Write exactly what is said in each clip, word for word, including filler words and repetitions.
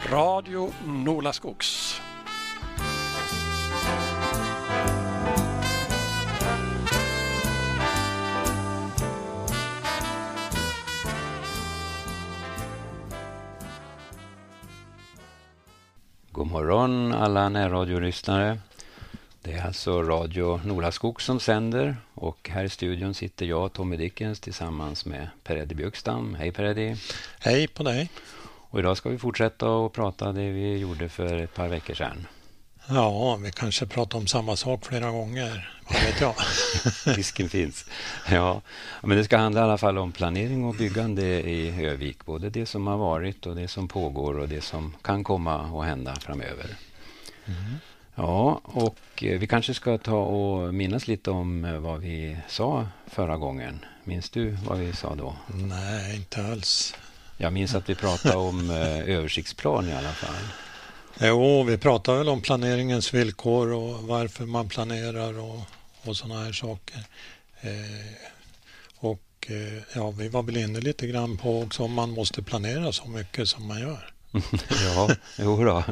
Radio Nolaskogs. God morgon alla närradiolyssnare. Det är alltså Radio Nolaskog som sänder och här i studion sitter jag, Tommy Dickens, tillsammans med Per-Eddie Björkstam. Hej Per-Eddie. Hej på dig. Och idag ska vi fortsätta och prata det vi gjorde för ett par veckor sedan. Ja, vi kanske pratar om samma sak flera gånger. Vad vet jag? Risken finns. Ja, men det ska handla i alla fall om planering och byggande i Övik. Både det som har varit och det som pågår och det som kan komma och hända framöver. Mm. Ja, och vi kanske ska ta och minnas lite om vad vi sa förra gången. Minns du vad vi sa då? Nej, inte alls. Jag minns att vi pratade om översiktsplan i alla fall. Jo, vi pratar väl om planeringens villkor och varför man planerar och, och sådana här saker. Eh, och eh, ja, vi var väl inne lite grann på också om man måste planera så mycket som man gör. Ja, jo då.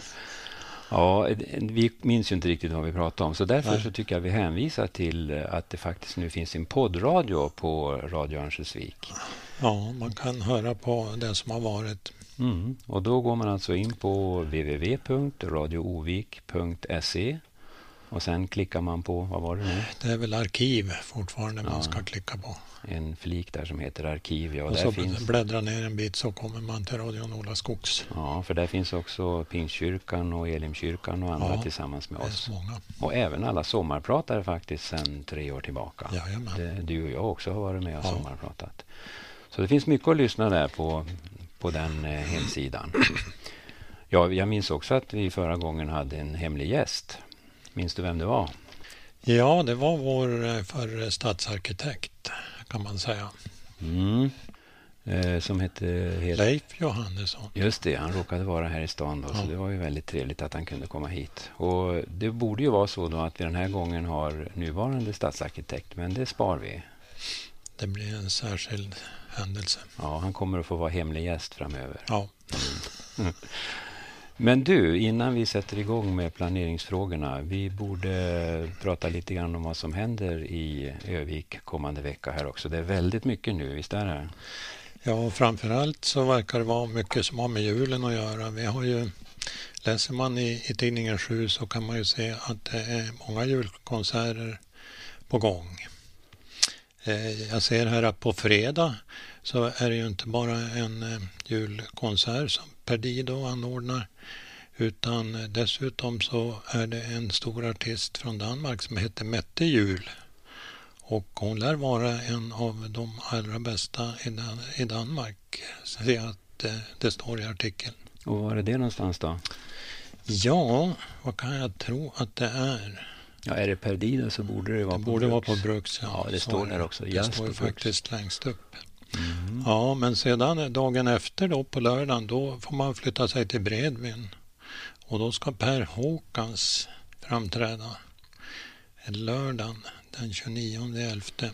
Ja, vi minns ju inte riktigt vad vi pratade om. Så därför Nej. så tycker jag vi hänvisar till att det faktiskt nu finns en poddradio på Radio Örnsköldsvik. Ja, man kan höra på det som har varit. Mm. Och då går man alltså in på w w w punkt radio ovik punkt se och sen klickar man på, vad var det nu? Det är väl arkiv fortfarande ja. man ska klicka på. En flik där som heter arkiv. Ja, och där så finns... bläddrar ner en bit så kommer man till Radio Nolaskogs. Ja, för där finns också Pingstkyrkan och Elimkyrkan och andra ja, tillsammans med oss. Många. Och även alla sommarpratare faktiskt sedan tre år tillbaka. Det, du och jag också har varit med och ja. sommarpratat. Så det finns mycket att lyssna där på, på den eh, hemsidan. Ja, jag minns också att vi förra gången hade en hemlig gäst. Minns du vem det var? Ja, det var vår förre stadsarkitekt kan man säga. Mm. Eh, som hette... Het... Leif Johannesson. Just det, han råkade vara här i stan då, ja. så det var ju väldigt trevligt att han kunde komma hit. Och det borde ju vara så då att vi den här gången har nuvarande stadsarkitekt, men det spar vi. Det blir en särskild händelse. Ja, han kommer att få vara hemlig gäst framöver. Ja. Mm. Men du, innan vi sätter igång med planeringsfrågorna, vi borde prata lite grann om vad som händer i Övik kommande vecka här också. Det är väldigt mycket nu, visst är det? Ja, framförallt så verkar det vara mycket som har med julen att göra. Vi har ju, läser man i, i tidningen sju så kan man ju se att det är många julkonserter på gång. Jag ser här att på fredag så är det ju inte bara en julkonsert som Perdido anordnar utan dessutom så är det en stor artist från Danmark som heter Mette Jul och hon lär vara en av de allra bästa i Danmark, så att det står i artikeln. Och var är det någonstans då? Ja, vad kan jag tro att det är? Ja, är det Perdido så borde det vara det på borde Bruks. vara på Bruks. Ja, ja det står där också. Det Just står faktiskt Bruks. Längst upp. Mm. Ja, men sedan dagen efter då på lördagen då får man flytta sig till Bredvin. Och då ska Per Håkans framträda lördagen den tjugonionde elfte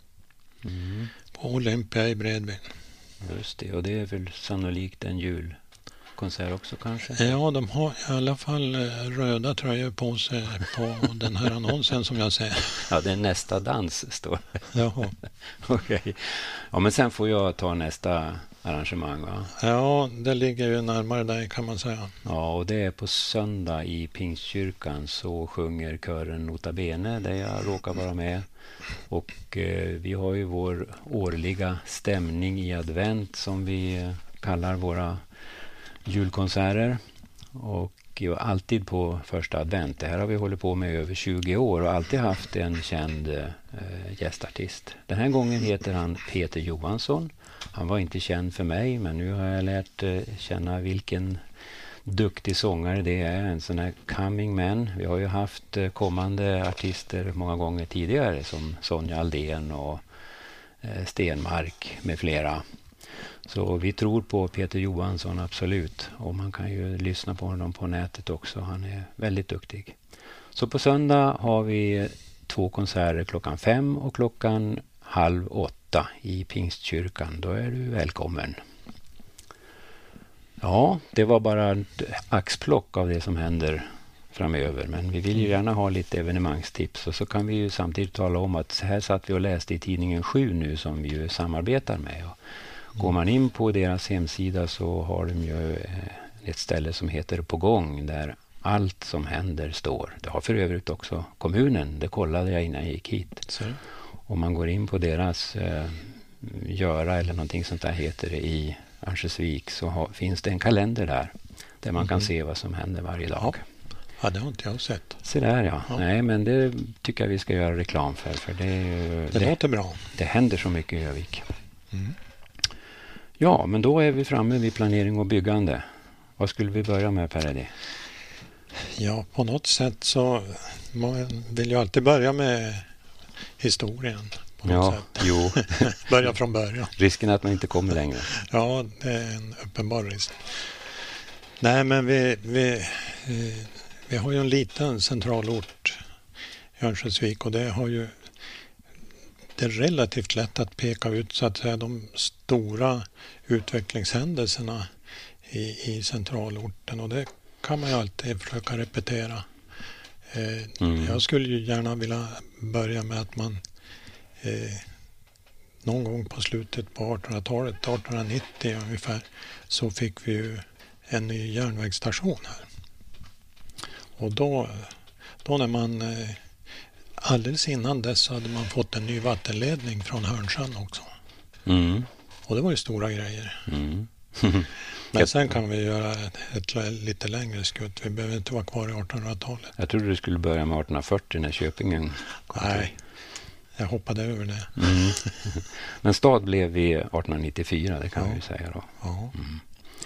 mm. på Olympia i Bredvin. Just det, och det är väl sannolikt en jul. Konsert också kanske? Ja, de har i alla fall röda tröjor på sig på den här annonsen som jag ser. Ja, det är nästa dans står det. Jaha. Okej. Okay. Ja, men sen får jag ta nästa arrangemang va? Ja, det ligger ju närmare dig kan man säga. Ja, och det är på söndag i Pingstkyrkan så sjunger kören Nota Bene där jag råkar vara med. Och eh, vi har ju vår årliga stämning i advent som vi eh, kallar våra julkonserter och alltid på första advent. Det här har vi hållit på med i över tjugo år och alltid haft en känd eh, gästartist. Den här gången heter han Peter Johansson. Han var inte känd för mig men nu har jag lärt eh, känna vilken duktig sångare det är. En sån här coming man. Vi har ju haft eh, kommande artister många gånger tidigare som Sonja Aldén och eh, Stenmark med flera. Så vi tror på Peter Johansson absolut och man kan ju lyssna på honom på nätet också. Han är väldigt duktig. Så på söndag har vi två konserter klockan fem och klockan halv åtta i Pingstkyrkan. Då är du välkommen. Ja, det var bara ett axplock av det som händer framöver. Men vi vill ju gärna ha lite evenemangstips, och så kan vi ju samtidigt tala om att här satt vi och läste i tidningen sju nu som vi ju samarbetar med. Och går man in på deras hemsida så har de ju ett ställe som heter På gång, där allt som händer står. Det har för övrigt också kommunen, det kollade jag innan jag gick hit. Så. Om man går in på deras eh, göra eller någonting sånt där heter det i Örnsköldsvik, så har, finns det en kalender där där man mm. kan se vad som händer varje dag. Ja, ja det har inte jag sett. Så där ja. ja. Nej, men det tycker jag vi ska göra reklam för. för det, det, det låter bra. Det händer så mycket i Övik. Mm. Ja, men då är vi framme vid planering och byggande. Vad skulle vi börja med, Per-Eddie? Ja, på något sätt så man vill jag alltid börja med historien. På något ja, sätt. jo. Börja från början. Risken är att man inte kommer längre. Ja, det är en uppenbar risk. Nej, men vi, vi, vi har ju en liten centralort i Örnsköldsvik, och det har ju det är relativt lätt att peka ut så att säga de stora utvecklingshändelserna i, i centralorten, och det kan man ju alltid försöka repetera. Eh, mm. Jag skulle ju gärna vilja börja med att man eh, någon gång på slutet på artonhundratalet, arton nittio ungefär, så fick vi ju en ny järnvägsstation här. Och då, då när man eh, alldeles innan dess hade man fått en ny vattenledning från Hörnsjön också. Mm. Och det var ju stora grejer. Mm. Men sen kan vi göra ett, ett lite längre skutt. Vi behöver inte vara kvar i artonhundratalet. Jag trodde du skulle börja med artonhundrafyrtio när Köpingen kom. Nej, jag hoppade över det. Mm. Men stad blev vi artonhundranittiofyra, det kan ja. vi ju säga då. Ja. Mm.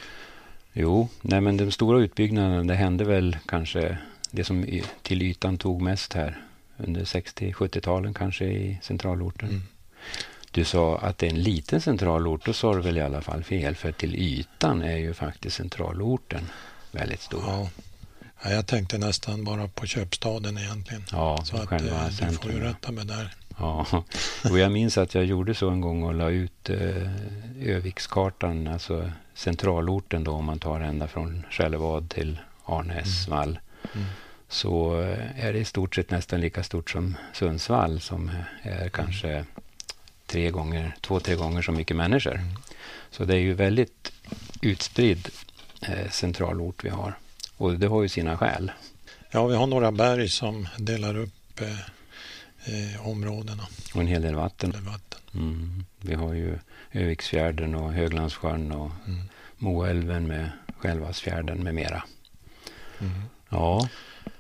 Jo, nej men den stora utbyggnaden, det hände väl kanske det som till ytan tog mest här under sextio-sjuttio-talen kanske i centralorten. Mm. Du sa att det är en liten centralort, då sa du väl i alla fall fel, för till ytan är ju faktiskt centralorten väldigt stor. Ja, ja jag tänkte nästan bara på köpstaden egentligen. Ja, så att själva eh, du centrum. får ju rätta med där. Ja, och jag minns att jag gjorde så en gång och la ut eh, Övikskartan, alltså centralorten då, om man tar ända från Skällevad till Arnäsvall. Mm. Mm. Så är det i stort sett nästan lika stort som Sundsvall, som är kanske mm. tre gånger, två, tre gånger så mycket människor. Mm. Så det är ju väldigt utspridd eh, centralort vi har. Och det har ju sina skäl. Ja, vi har några berg som delar upp eh, eh, områdena. Och en hel del vatten. Del vatten. Mm. Vi har ju Öviksfjärden och Höglandssjön och mm. Moälven med Skälvasfjärden med mera. Mm. Ja.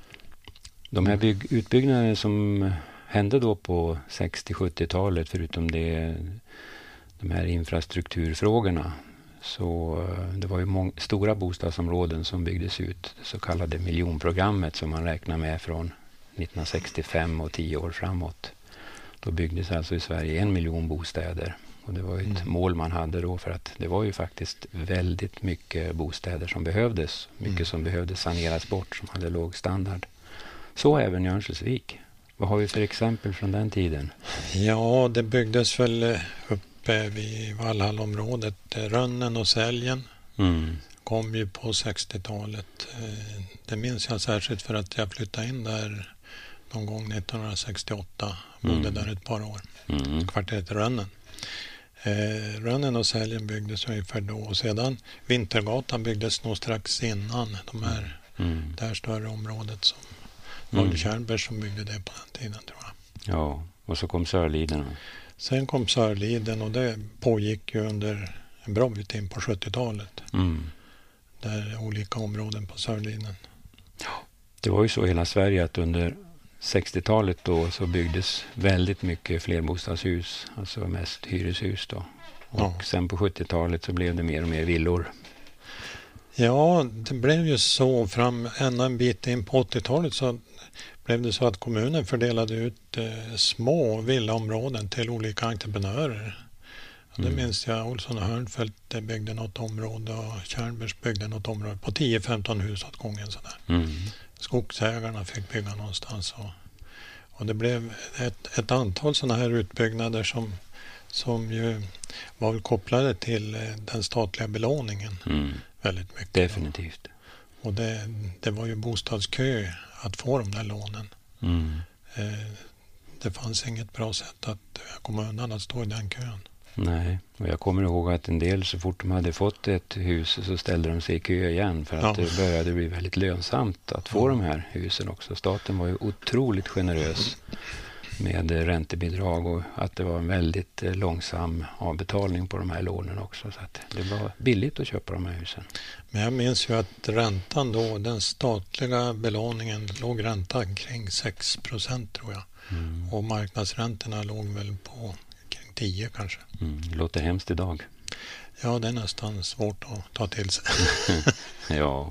De här bygg- utbyggnaderna som hände då på sextio-sjuttio-talet, förutom det, de här infrastrukturfrågorna, så det var ju mång- stora bostadsområden som byggdes ut, det så kallade miljonprogrammet som man räknar med från nittonhundrasextiofem och tio år framåt. Då byggdes alltså i Sverige en miljon bostäder, och det var ju ett mm. mål man hade då, för att det var ju faktiskt väldigt mycket bostäder som behövdes, mycket mm. som behövde saneras bort, som hade låg standard. Så även i Örnsköldsvik. Vad har vi för exempel från den tiden? Ja, det byggdes väl uppe vid Vallhallområdet. Rönnen och Säljen mm. kom ju på sextiotalet. Det minns jag särskilt för att jag flyttade in där någon gång nittonhundrasextioåtta. Bodde mm. där ett par år. Mm. Kvarteret Rönnen. Eh, Rönnen och Säljen byggdes ungefär då. Och sedan Vintergatan byggdes nog strax innan de här, mm. det här större området som var det Tjärnberg som byggde det på den tiden, tror jag. Ja, och så kom Sörliden. Sen kom Sörliden, och det pågick ju under en bra bit in på sjuttiotalet. Mm. Där olika områden på Sörliden. Ja, det var ju så i hela Sverige att under sextiotalet då så byggdes väldigt mycket flerbostadshus, alltså mest hyreshus då. Och ja. Sen på sjuttiotalet så blev det mer och mer villor. Ja, det blev ju så fram ända en bit in på åttiotalet så blev det så att kommunen fördelade ut eh, små villaområden till olika entreprenörer. Mm. Det minns jag, Olsson och Hörnfeldt byggde något område och Tjärnbergs byggde något område på tio femton hus åt gången. Sådär. Mm. Skogsägarna fick bygga någonstans. Och, och det blev ett, ett antal sådana här utbyggnader som, som ju var väl kopplade till den statliga belåningen. Mm. väldigt mycket. Definitivt. Och det, det var ju bostadskö att få de där lånen. Mm. Eh, det fanns inget bra sätt att komma undan att stå i den kön. Nej, och jag kommer ihåg att en del så fort de hade fått ett hus så ställde de sig i kö igen för att ja. det började bli väldigt lönsamt att få ja. de här husen också. Staten var ju otroligt generös med räntebidrag och att det var en väldigt långsam avbetalning på de här lånen också. Så att det var billigt att köpa de här husen. Men jag minns ju att räntan då, den statliga belåningen, låg räntan kring sex procent tror jag. Mm. Och marknadsräntorna låg väl på kring tio kanske. Mm. Det låter hemskt idag. Ja, det är nästan svårt att ta till sig. ja.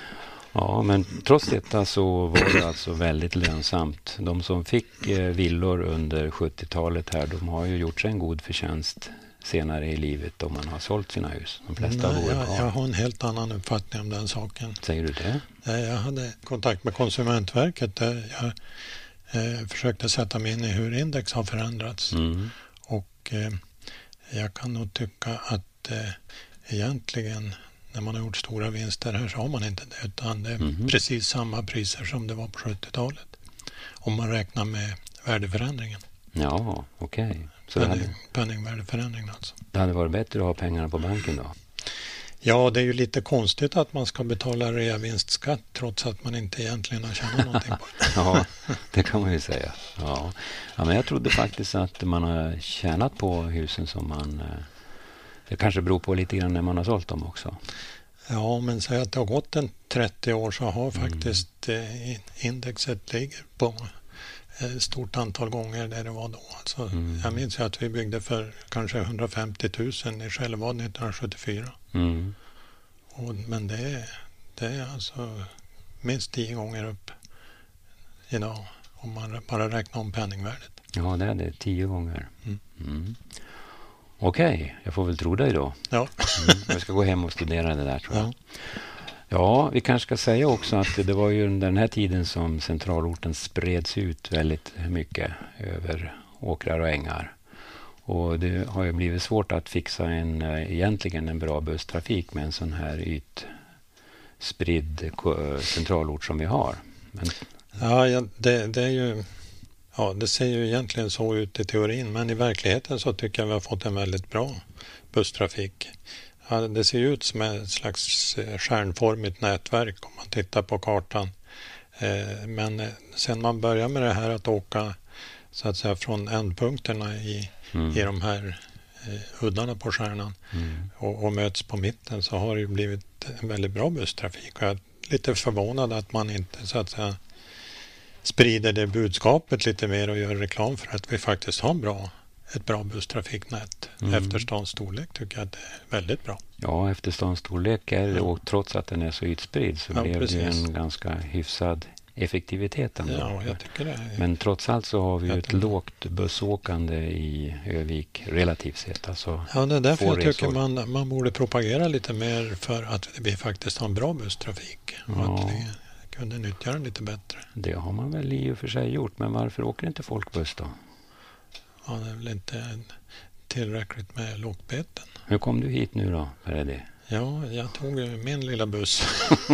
Ja, men trots detta så var det alltså väldigt lönsamt. De som fick eh, villor under sjuttiotalet här, de har ju gjort sig en god förtjänst senare i livet om man har sålt sina hus. De flesta Nej, bor jag, kvar. jag har en helt annan uppfattning om den saken. Säger du det? Jag hade kontakt med Konsumentverket där jag eh, försökte sätta mig in i hur index har förändrats. Mm. Och eh, jag kan nog tycka att eh, egentligen när man har gjort stora vinster här så har man inte det, utan det är mm. precis samma priser som det var på sjuttiotalet. Om man räknar med värdeförändringen. Ja, okej. Okay. Penning, hade... Penningvärdeförändringen alltså. Det hade varit bättre att ha pengarna på banken då? Ja, det är ju lite konstigt att man ska betala reavinstskatt trots att man inte egentligen har tjänat någonting på det. Ja, det kan man ju säga. Ja. Ja, men jag trodde faktiskt att man har tjänat på husen som man... Det kanske beror på lite grann när man har sålt dem också. Ja, men säg att det har gått en trettio år så har faktiskt mm. indexet ligger på ett stort antal gånger där det var då. Alltså, mm. Jag minns ju att vi byggde för kanske hundrafemtio tusen i Skällevad nittonhundrasjuttiofyra. Mm. Och, men det är, det är alltså minst tio gånger upp idag om man bara räknar om penningvärdet. Ja, det är det. Tio gånger. Mm. Mm. Okej, okay, jag får väl tro dig då. Ja. Mm, jag ska gå hem och studera det där tror jag. Ja. Ja, vi kanske ska säga också att det var ju under den här tiden som centralorten spreds ut väldigt mycket över åkrar och ängar. Och det har ju blivit svårt att fixa en, egentligen en bra busstrafik med en sån här ytspridd centralort som vi har. Men... Ja, ja det, det är ju... Ja, det ser ju egentligen så ut i teorin, men i verkligheten så tycker jag vi har fått en väldigt bra busstrafik. Ja, det ser ut som ett slags stjärnformigt nätverk om man tittar på kartan. Eh, men sen man börjar med det här att åka så att säga från ändpunkterna i, mm. i de här eh, uddarna på stjärnan mm. och, och möts på mitten så har det ju blivit en väldigt bra busstrafik. Och jag är lite förvånad att man inte så att säga sprider det budskapet lite mer och gör reklam för att vi faktiskt har bra, ett bra busstrafiknät. Mm. Efter stans storlek tycker jag att det är väldigt bra. Ja, efter stans storlek är det, ja. Och trots att den är så utspridd så ja, blev precis. det en ganska hyfsad effektivitet ändå. Ja, jag tycker det. Men trots allt så har vi ju ett lågt bussåkande i Övik relativt sett. Alltså ja, det är därför jag tycker man, man borde propagera lite mer för att vi faktiskt har en bra busstrafik. Ja. Och att vi kunde nyttja den lite bättre. Det har man väl i och för sig gjort, men varför åker inte folk buss då? Ja, det är väl inte tillräckligt med lokbeten. Hur kom du hit nu då, Freddy? Ja, jag tog min lilla buss.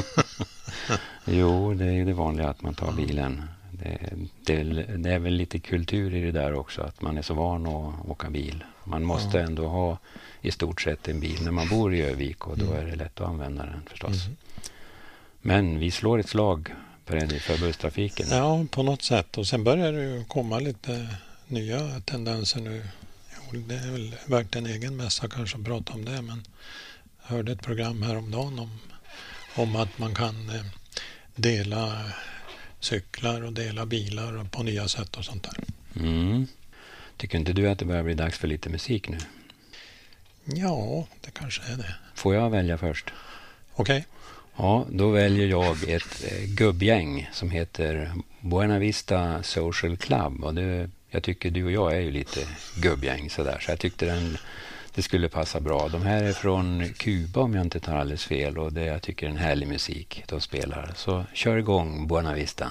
Jo, det är det vanliga att man tar bilen. Det, det, det är väl lite kultur i det där också, att man är så van att åka bil. Man måste ja. ändå ha i stort sett en bil när man bor i Övik och då mm. är det lätt att använda den förstås. Mm. Men vi slår ett slag för busstrafiken. Ja, på något sätt. Och sen börjar det ju komma lite nya tendenser nu. Det är väl värt en egen mässa kanske att prata om det. Men jag hörde ett program häromdagen om, om att man kan dela cyklar och dela bilar på nya sätt och sånt där. Mm. Tycker inte du att det börjar bli dags för lite musik nu? Ja, det kanske är det. Får jag välja först? Okej. Okay. Ja, då väljer jag ett eh, gubbgäng som heter Buena Vista Social Club. Och det, jag tycker du och jag är ju lite gubbgäng sådär. Så jag tyckte den, det skulle passa bra. De här är från Kuba om jag inte tar alldeles fel. Och det jag tycker är en härlig musik de spelar. Så kör igång Buena Vista.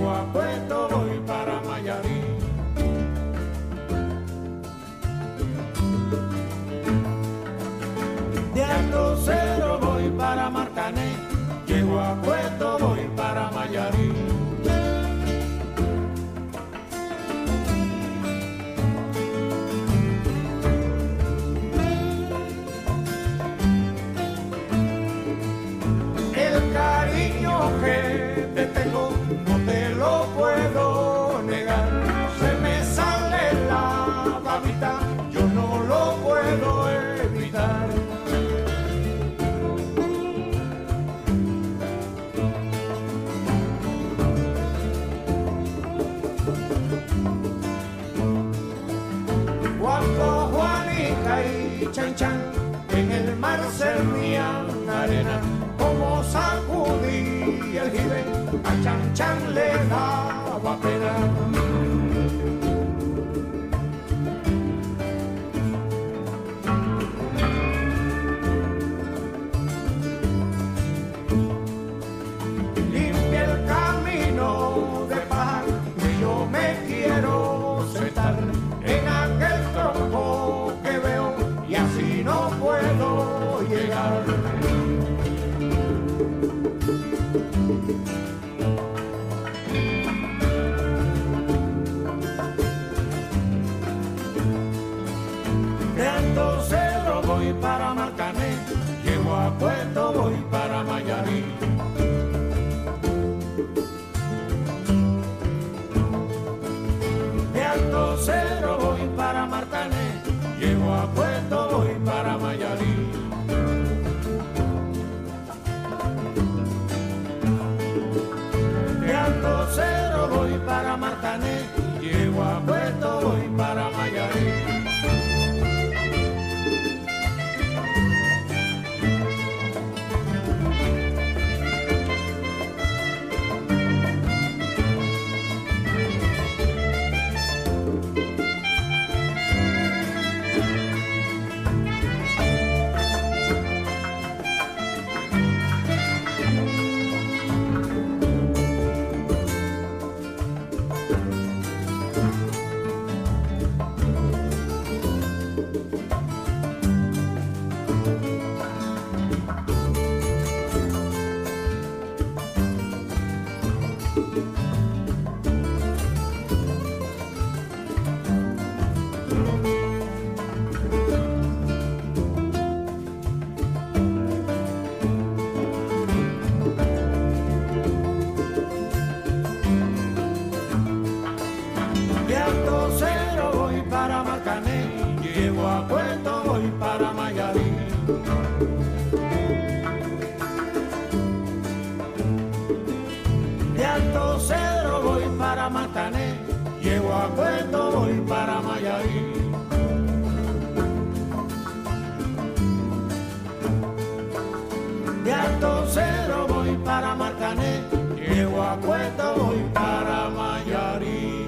llego a Puerto, voy para Mayarí. De Alto Cero voy para Marcané, llego a Puerto, voy para Mayarí. El cariño que te tengo no te lo puedo negar, se me sale la babita, yo no lo puedo evitar. Cuando Juanica y Chan Chan en el mar servían arena, como sacudí el jibe, a Chan Chan le daba pena. Limpia el camino de paz que yo me quiero sentar en aquel tronco que veo y así no puedo llegar. De Alto Cero voy para Marcané, llego a Puerto, voy para Mayarí. De Alto Cero voy para Marcané, llego a Puerto, voy para Mayarí. De Alto Cero voy para Marcané, llego a Puerto, voy para Mayarí. De Alto Cero voy para Marcané, llego a Puerto, voy para Mayarí. De Alto Cero voy para Marcané, llego a Puerto, voy para Mayarí. De Alto Cero voy para Marcané, llego a Puerto, voy para Mayarí.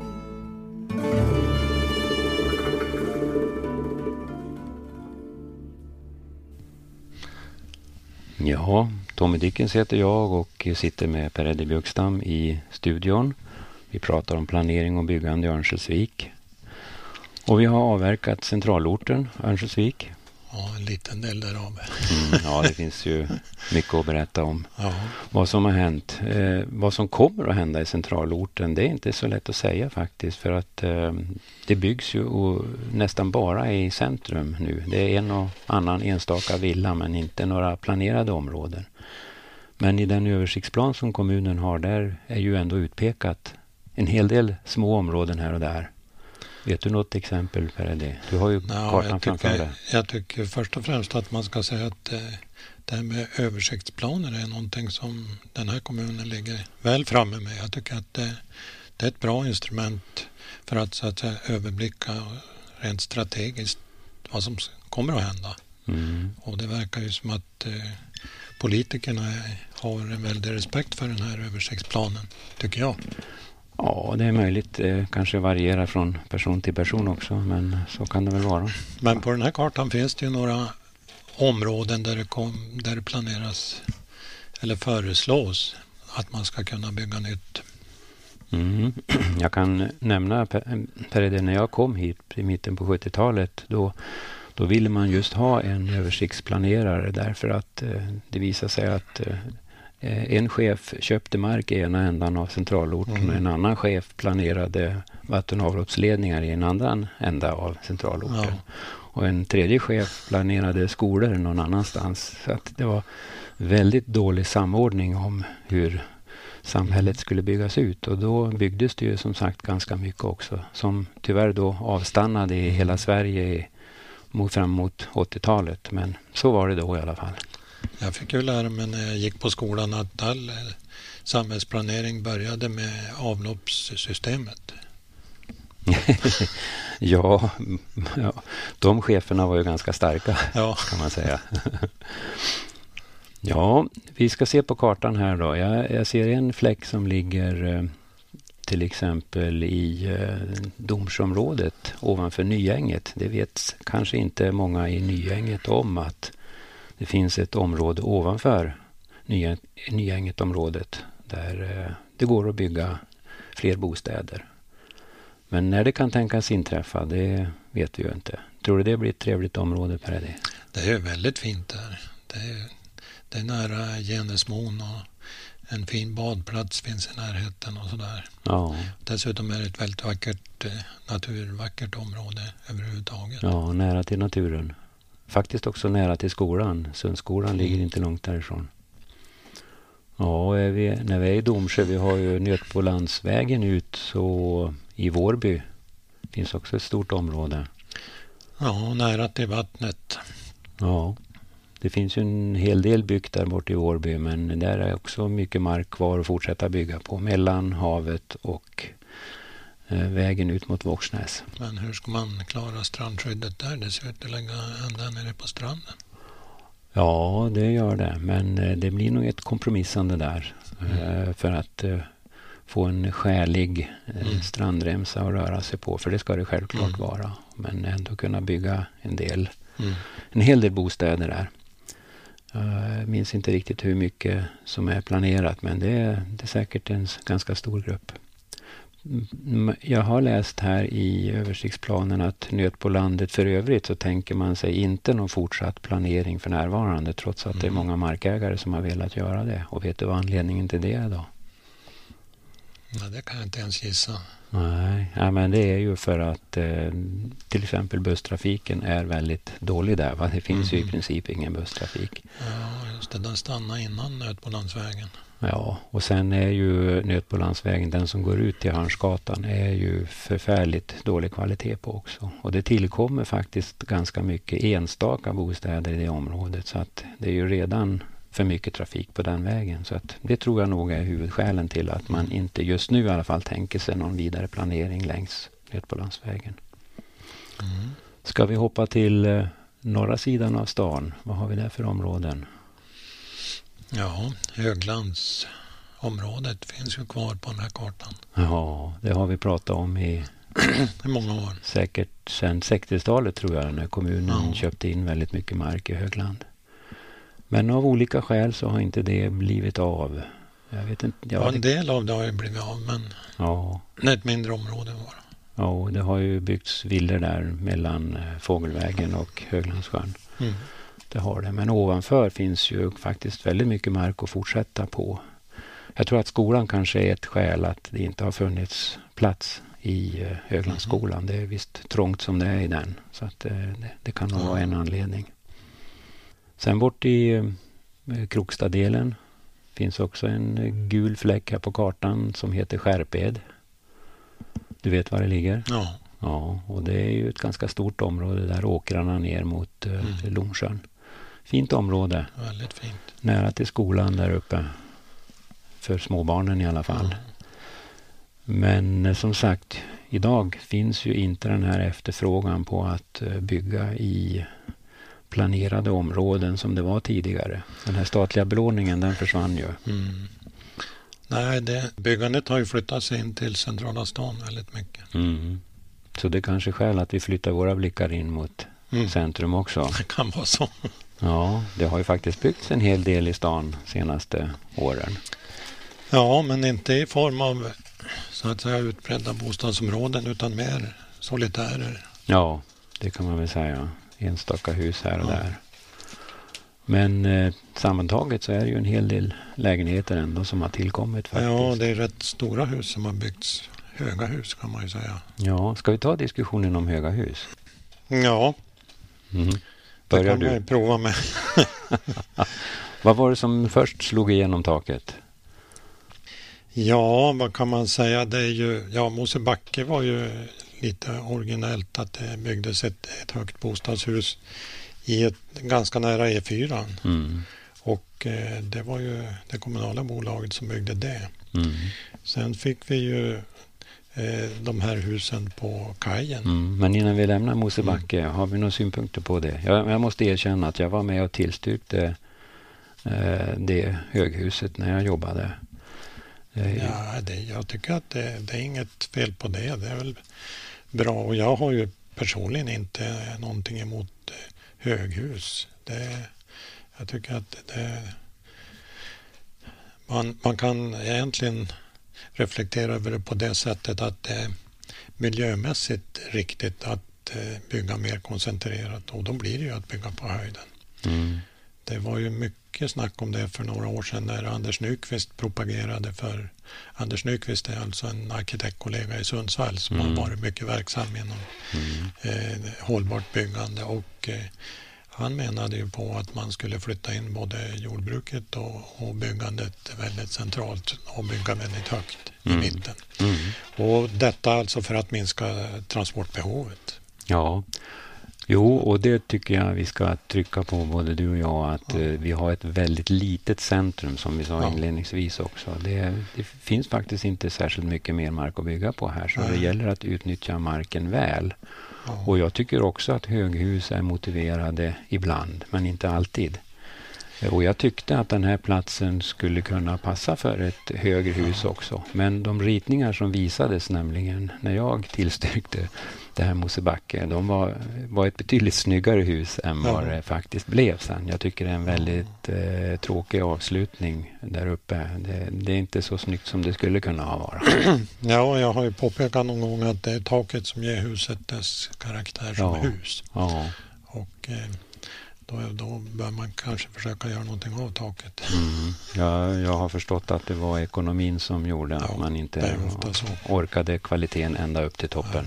Ja, Tommy Dickens heter jag och sitter med Per Eddie Björkstam i studion. Vi pratar om planering och byggande i Örnsköldsvik. Och vi har avverkat centralorten Örnsköldsvik. Ja, en liten del därav. Mm, ja, det finns ju mycket att berätta om. Ja. Vad som har hänt. Eh, vad som kommer att hända i centralorten, det är inte så lätt att säga faktiskt. För att eh, det byggs ju och nästan bara i centrum nu. Det är en och annan enstaka villa men inte några planerade områden. Men i den översiktsplan som kommunen har där är ju ändå utpekat en hel del små områden här och där. Vet du något exempel, Per Eddie? Du har ju Ja, kartan jag framför tycker, dig. jag tycker först och främst att man ska säga att eh, det här med översiktsplaner är någonting som den här kommunen ligger väl framme med. Jag tycker att det, det är ett bra instrument för att, så att säga, överblicka rent strategiskt vad som kommer att hända. Mm. Och det verkar ju som att eh, politikerna har en väldig respekt för den här översiktsplanen, tycker jag. Ja, det är möjligt. Det kanske varierar från person till person också, men så kan det väl vara. Men på den här kartan finns det ju några områden där det, kom, där det planeras eller föreslås att man ska kunna bygga nytt. Mm. Jag kan nämna, Per, när jag kom hit i mitten på sjuttiotalet, då, då ville man just ha en översiktsplanerare därför att eh, det visade sig att eh, en chef köpte mark i ena ändan av centralorten mm. och en annan chef planerade vatten- och avloppsledningar i en annan ända av centralorten. Ja. Och en tredje chef planerade skolor någon annanstans. Så att det var väldigt dålig samordning om hur samhället skulle byggas ut. Och då byggdes det ju som sagt ganska mycket också. Som tyvärr då avstannade i hela Sverige i, mot, fram mot åttiotalet. Men så var det då i alla fall. Jag fick ju lära mig när jag gick på skolan att all samhällsplanering började med avloppssystemet. ja, ja, de cheferna var ju ganska starka ja. kan man säga. Ja, vi ska se på kartan här då. Jag, jag ser en fläck som ligger eh, till exempel i eh, Domsjöområdet ovanför Nyänget. Det vet kanske inte många i Nyänget om att det finns ett område ovanför Nyänget-området där eh, det går att bygga fler bostäder. Men när det kan tänkas inträffa, det vet vi ju inte. Tror du det blir ett trevligt område, Per? Det? det är ju väldigt fint där. Det är, det är nära Genesmon och en fin badplats finns i närheten och sådär. Ja. Dessutom är det ett väldigt vackert, naturvackert område överhuvudtaget. Ja, nära till naturen. Faktiskt också nära till skolan. Sundskolan mm. ligger inte långt därifrån. Ja, är vi, när vi är i Domsjö, vi har ju Nötbolandsvägen ut, så i Vårby finns också ett stort område. Ja, nära till vattnet. Ja, det finns ju en hel del byggt där bort i Vårby, men där är också mycket mark kvar att fortsätta bygga på. Mellan havet och eh, vägen ut mot Våxnäs. Men hur ska man klara strandskyddet där? Det ser ut att lägga ända nere på stranden. Ja, det gör det. Men eh, det blir nog ett kompromissande där. Mm. Eh, för att eh, få en skälig eh, mm. strandremsa att röra sig på. För det ska det självklart mm. vara. Men ändå kunna bygga en del. Mm. En hel del bostäder där. Jag minns inte riktigt hur mycket som är planerat. Men det är, det är säkert en ganska stor grupp. Jag har läst här i översiktsplanen att Nötbolandet för övrigt så tänker man sig inte någon fortsatt planering för närvarande, trots att mm. det är många markägare som har velat göra det. Och vet du vad anledningen till det är då? Nej, det kan jag inte ens gissa. Nej, ja, men det är ju för att eh, till exempel busstrafiken är väldigt dålig där. Va? Det finns mm. ju i princip ingen busstrafik. Ja, just det. Den stannar innan Nötbolandsvägen. Ja, och sen är ju Nötbolandsvägen, den som går ut till Hörnsgatan, är ju förfärligt dålig kvalitet på också. Och det tillkommer faktiskt ganska mycket enstaka bostäder i det området, så att det är ju redan för mycket trafik på den vägen. Så att det tror jag nog är huvudskälen till att man inte just nu i alla fall tänker sig någon vidare planering längs Nötbolandsvägen. Mm. Ska vi hoppa till eh, norra sidan av stan? Vad har vi där för områden? Ja, Höglandsområdet finns ju kvar på den här kartan. Ja, det har vi pratat om i många år. Säkert sedan sextiotalet tror jag, när kommunen ja. köpte in väldigt mycket mark i Högland. Men av olika skäl så har inte det blivit av. Jag vet inte. Jag ja, en del av det har ju blivit av, men ja. det är ett mindre område var. Ja, det har ju byggts villor där mellan Fågelvägen och Höglandssjön. Mm. Det har det. Men ovanför finns ju faktiskt väldigt mycket mark att fortsätta på. Jag tror att skolan kanske är ett skäl att det inte har funnits plats i Höglandsskolan. Mm. Det är visst trångt som det är i den. Så att det, det kan nog mm. vara en anledning. Sen bort i eh, Krokstadelen finns också en gul fläck här på kartan som heter Skärped. Du vet var det ligger? Ja. Ja, och det är ju ett ganska stort område där, åkrarna ner mot eh, mm. Lomsjön. Fint område. Väldigt fint. Nära till skolan där uppe. För småbarnen i alla fall. Mm. Men eh, som sagt, idag finns ju inte den här efterfrågan på att eh, bygga i planerade områden som det var tidigare. Den här statliga belåningen, den försvann ju. Mm. Nej, det, byggandet har ju flyttat sig in till centrala stan väldigt mycket. Mm. Så det kanske är skäl att vi flyttar våra blickar in mot mm. centrum också. Det kan vara så. Ja, det har ju faktiskt byggts en hel del i stan senaste åren. Ja, men inte i form av så att säga utbredda bostadsområden utan mer solitärer. Ja, det kan man väl säga. Enstaka hus här och Ja. där. Men eh, sammantaget så är det ju en hel del lägenheter ändå som har tillkommit faktiskt. Ja, det är rätt stora hus som har byggts. Höga hus kan man ju säga. Ja, ska vi ta diskussionen om höga hus? Ja, Mm. det Börjar kan man ju du? prova med. Vad var det som först slog igenom taket? Ja, vad kan man säga? Det är ju, ja, Mosebacke var ju lite originellt att det byggdes ett, ett högt bostadshus i ett ganska nära E fyra. Mm. Och eh, det var ju det kommunala bolaget som byggde det. Mm. Sen fick vi ju eh, de här husen på kajen. Mm. Men innan vi lämnar Mosebacke, har vi några synpunkter på det? Jag, jag måste erkänna att jag var med och tillstyrkte eh, det höghuset när jag jobbade. Eh, Ja, det, jag tycker att det, det är inget fel på det. Det är väl bra. Och jag har ju personligen inte någonting emot eh, höghus. Det, jag tycker att det, man, man kan egentligen reflektera över det på det sättet att det är miljömässigt riktigt att eh, bygga mer koncentrerat. Och då blir det ju att bygga på höjden. mm. Det var ju mycket snack om det för några år sedan när Anders Nyqvist propagerade för... Anders Nyqvist är alltså en arkitektkollega i Sundsvall som Mm. har varit mycket verksam inom Mm. eh, hållbart byggande och eh, han menade ju på att man skulle flytta in både jordbruket och, och byggandet väldigt centralt och bygga väldigt högt i Mm. mitten. Mm. Och detta alltså för att minska transportbehovet. Ja, jo, och det tycker jag vi ska trycka på både du och jag att Ja. eh, vi har ett väldigt litet centrum som vi sa Ja. inledningsvis också. Det, det finns faktiskt inte särskilt mycket mer mark att bygga på här så Nej. det gäller att utnyttja marken väl. Ja. Och jag tycker också att höghus är motiverade ibland men inte alltid. Eh, Och jag tyckte att den här platsen skulle kunna passa för ett högre hus också. Men de ritningar som visades nämligen när jag tillstyrkte det här Mosebacke, de var, var ett betydligt snyggare hus än vad Ja. det faktiskt blev sen. Jag tycker det är en väldigt eh, tråkig avslutning där uppe. Det, det är inte så snyggt som det skulle kunna ha varit. Ja, jag har ju påpekat någon gång att det är taket som ger huset dess karaktär som Ja. hus. Ja. Och eh, då, då bör man kanske försöka göra någonting av taket. Mm. Jag, jag har förstått att det var ekonomin som gjorde att Ja, man det inte är ofta så. orkade kvaliteten ända upp till toppen.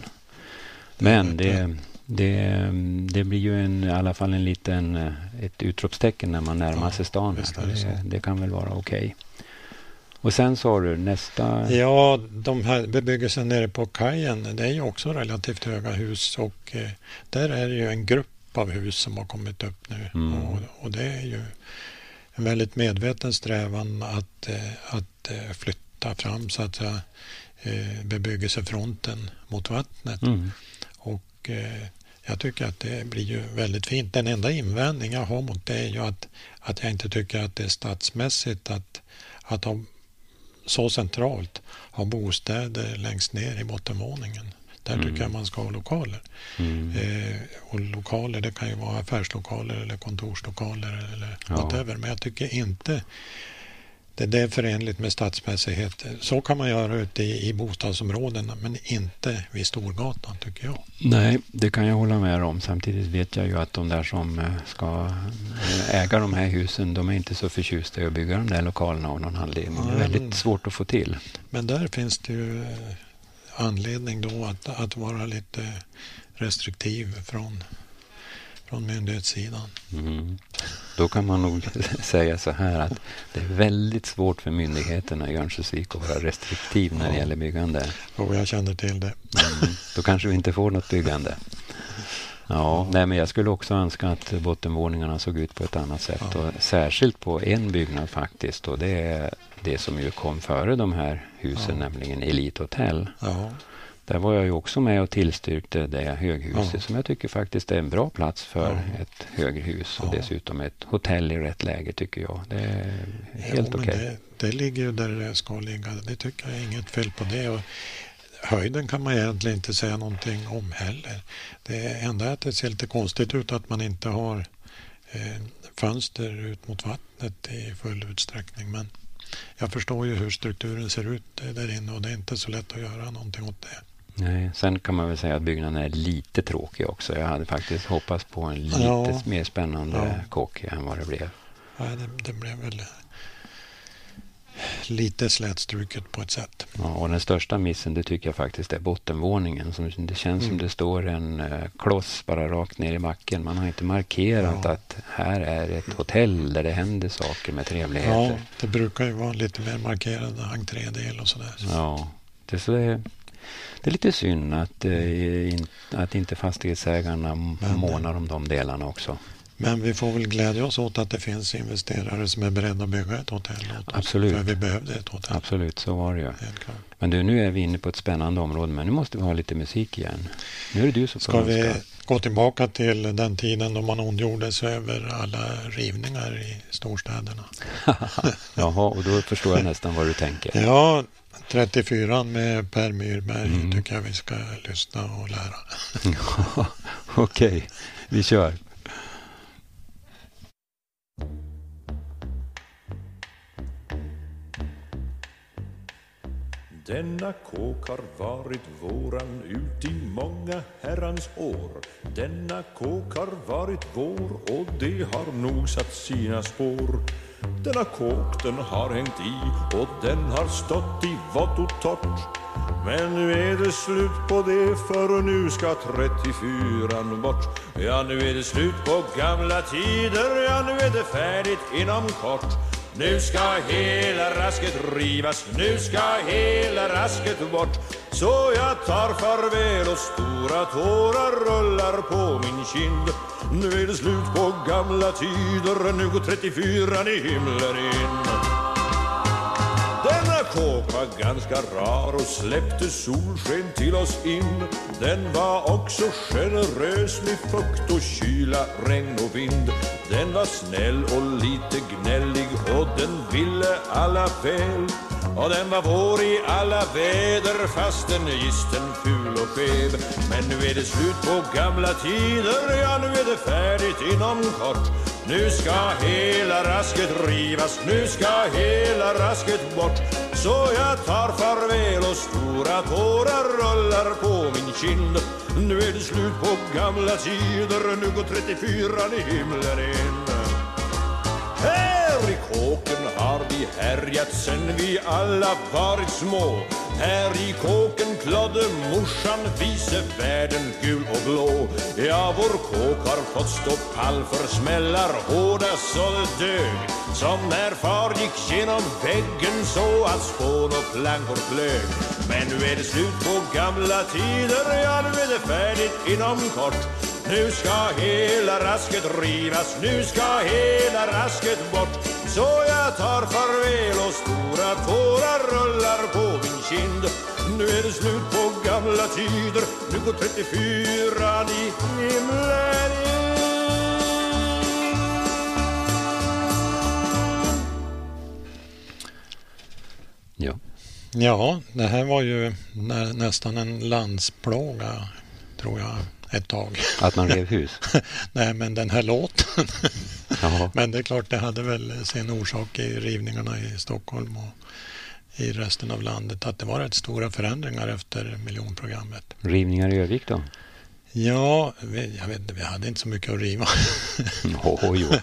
Men det, det, det blir ju en, i alla fall en liten, ett utropstecken när man närmar Ja, sig stan. visst Här. är det Det, så. det kan väl vara okej. Och sen sa du nästa... Ja, de här bebyggelsen nere på kajen, det är ju också relativt höga hus och eh, där är det ju en grupp av hus som har kommit upp nu. Mm. Och, och det är ju en väldigt medveten strävan att, eh, att eh, flytta fram så att säga, eh, bebyggelsefronten mot vattnet. Mm. Och eh, jag tycker att det blir ju väldigt fint. Den enda invändning jag har mot det är ju att, att jag inte tycker att det är stadsmässigt att, att ha så centralt ha bostäder längst ner i bottenvåningen. Där Mm. tycker jag man ska ha lokaler. Mm. Eh, och lokaler, det kan ju vara affärslokaler eller kontorslokaler eller Ja. whatever. Men jag tycker inte det, det är förenligt med stadsmässighet. Så kan man göra ute i, i bostadsområdena men inte vid Storgatan tycker jag. Nej, det kan jag hålla med om. Samtidigt vet jag ju att de där som eh, ska eh, äga de här husen, de är inte så förtjusta i att bygga de där lokalerna av någon anledning. Det är Nej, väldigt men- svårt att få till. Men där finns det ju eh, anledning då att, att vara lite restriktiv från, från myndighetssidan. Mm. Då kan man nog säga så här att det är väldigt svårt för myndigheterna i Örnsköldsvik att vara restriktiv när det Ja. gäller byggande. Och jag känner till det. Mm. Då kanske vi inte får något byggande. Ja, nej, men jag skulle också önska att bottenvåningarna såg ut på ett annat sätt. Ja. Och särskilt på en byggnad faktiskt. Och det är det som ju kom före de här husen, Ja. nämligen Elite Hotel. Ja, Där var jag ju också med och tillstyrkte det höghuset Ja. som jag tycker faktiskt är en bra plats för Ja. ett höghus. Och Ja. dessutom ett hotell i rätt läge tycker jag. Det är helt jo, okej. men det, det ligger ju där det ska ligga. Det tycker jag är inget fel på det. Och höjden kan man egentligen inte säga någonting om heller. Det enda är att det ser lite konstigt ut att man inte har eh, fönster ut mot vattnet i full utsträckning. Men jag förstår ju hur strukturen ser ut där inne och det är inte så lätt att göra någonting åt det. Nej, sen kan man väl säga att byggnaden är lite tråkig också. Jag hade faktiskt hoppats på en lite ja. mer spännande ja. kock än vad det blev. Ja, det, det blev väl lite slätstruket på ett sätt. Ja, och den största missen det tycker jag faktiskt är bottenvåningen. Som, det känns mm. som det står en uh, kloss bara rakt ner i backen. Man har inte markerat ja. att här är ett hotell där det händer saker med trevligheter. Ja, det brukar ju vara lite mer markerad entrédel och sådär. Ja, det är så det Det är lite synd att, eh, in, att inte fastighetsägarna men, månar om de delarna också. Men vi får väl glädja oss åt att det finns investerare som är beredda att bygga ett hotell åt oss. Absolut. För vi behövde ett hotell. Absolut, så var det ju. Men du, nu är vi inne på ett spännande område, men nu måste vi ha lite musik igen. Nu är det du som får Ska vi önska. gå tillbaka till den tiden då man ondgjorde sig över alla rivningar i storstäderna? Jaha, och då förstår jag nästan vad du tänker. Ja, trettiofyra med Per Myrberg Mm. tycker jag vi ska lyssna och lära. Okej, okay. Vi kör. Denna kåk har varit våran ut i många herrans år. Denna kåk har varit vår och det har nog satt sina spår. Denna kåk den har hängt i och den har stått i vått och torrt. Men nu är det slut på det för nu ska trettiofyran bort. Ja, nu är det slut på gamla tider, ja nu är det färdigt inom kort. Nu ska hela rasket rivas, nu ska hela rasket bort. Så jag tar farväl och stora tårar rullar på min kind. Nu är det slut på gamla tider, nu går trettiofyran i himlen in. Denna kåk var ganska rar och släppte solsken till oss in. Den var också generös med fukt och kyla, regn och vind. Den var snäll och lite gnällig och den ville alla väl. Och den var vår i alla väder fastän gisten ful och skev. Men nu är det slut på gamla tider, ja nu är det färdigt inom kort. Nu ska hela rasket rivas, nu ska hela rasket bort. Så jag tar farväl och stora tårar rullar på min kind. Nu är det slut på gamla tider, nu går trettiofyran i himlen in. Här i kåken har vi härjat sen vi alla varit små. Här i kåken klodde morsan vise världen gul och blå. Ja, vår kåk har fått stå pall för smällar hårda så det dög. Som när far gick genom väggen så att spån och plankor flög. Men nu är det slut på gamla tider, ja nu är det färdigt inom kort. Nu ska hela rasket rivas, nu ska hela rasket bort. Så jag tar farväl och stora tårar rullar på min kind. Nu är det slut på gamla tider, nu går trettiofyran i himlen in. Ja. Ja, det här var ju nä- nästan en landsplåga, tror jag, ett tag. Att man rev hus? Nej, men den här låten. Jaha. Men det är klart, det hade väl sin orsak i rivningarna i Stockholm och i resten av landet. Att det var rätt stora förändringar efter miljonprogrammet. Rivningar i Övik då? Ja, vi, jag vet inte, vi hade inte så mycket att riva. Oh, jo.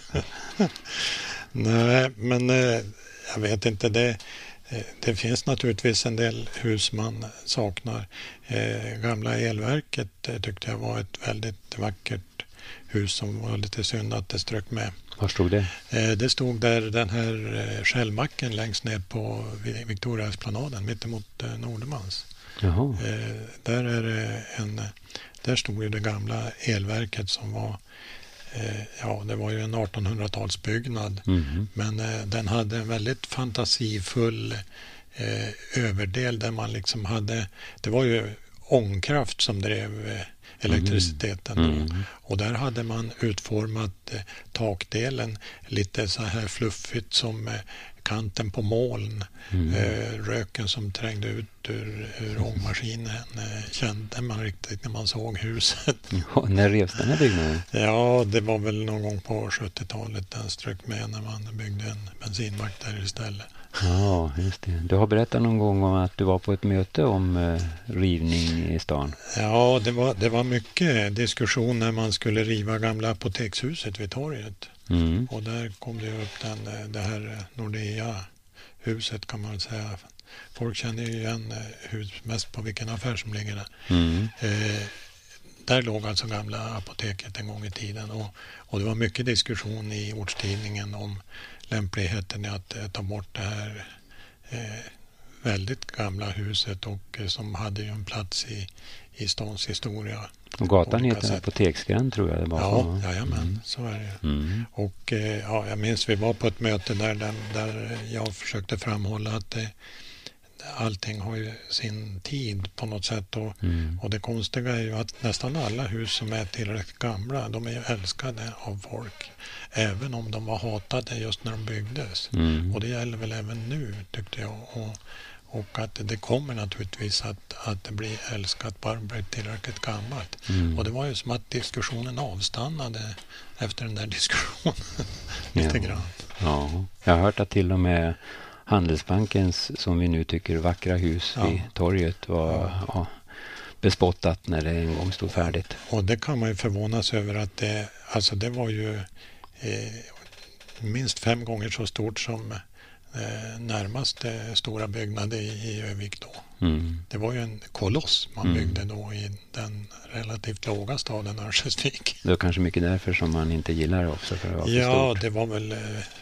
Nej, men eh, jag vet inte, det... Det finns naturligtvis en del hus man saknar. Eh, gamla elverket eh, tyckte jag var ett väldigt vackert hus som var lite synd att det strök med. Var stod det? Eh, det stod där den här eh, skällmacken längst ner på Victoriaesplanaden mittemot eh, Nordemans. Jaha. Eh, där, är det en, där stod ju det gamla elverket som var Eh, ja, det var ju en artonhundratalsbyggnad, Mm. men eh, den hade en väldigt fantasifull eh, överdel där man liksom hade, det var ju ångkraft som drev eh, elektriciteten. Mm. Då. Och där hade man utformat eh, takdelen lite så här fluffigt som eh, kanten på moln. Mm. Eh, röken som trängde ut ur, ur ångmaskinen eh, kände man riktigt när man såg huset. Ja, när revs den här byggnaden? Ja, det var väl någon gång på sjuttiotalet den strök med när man byggde en bensinmack där istället. Ja, just det. Du har berättat någon gång om att du var på ett möte om eh, rivning i stan. Ja, det var, det var mycket diskussion när man skulle riva gamla apotekshuset vid torget. Mm. Och där kom det upp den, det här Nordea-huset kan man säga. Folk känner ju igen hus mest på vilken affär som ligger där. Mm. Eh, där låg alltså gamla apoteket en gång i tiden. Och, och det var mycket diskussion i ortstidningen om lämpligheten i att eh, ta bort det här eh, väldigt gamla huset och eh, som hade ju en plats i, i stans historia. Och gatan Olika heter sätt. Apoteksgränd tror jag det var. Ja, jajamän, Mm. så är det. Mm. Och eh, ja, jag minns vi var på ett möte där, där, där jag försökte framhålla att det, allting har ju sin tid på något sätt. Och, Mm. och det konstiga är ju att nästan alla hus som är tillräckligt gamla, de är ju älskade av folk. Även om de var hatade just när de byggdes. Mm. Och det gäller väl även nu tyckte jag. Och, och att det kommer naturligtvis att, att det blir älskat bara blir tillräckligt gammalt. Mm. Och det var ju som att diskussionen avstannade efter den där diskussionen. Lite Ja. grann. Ja, jag har hört att till och med Handelsbankens, som vi nu tycker vackra hus Ja. vid torget var Ja. ja, bespottat när det en gång stod färdigt. Och det kan man ju förvånas över att det, alltså det var ju eh, minst fem gånger så stort som eh, närmaste stora byggnad i, i Övik då. Mm. Det var ju en koloss man Mm. byggde då i den relativt låga staden Örnsköldsvik. Det var kanske mycket därför som man inte gillar det också, för det var för Ja, stort. det var väl eh,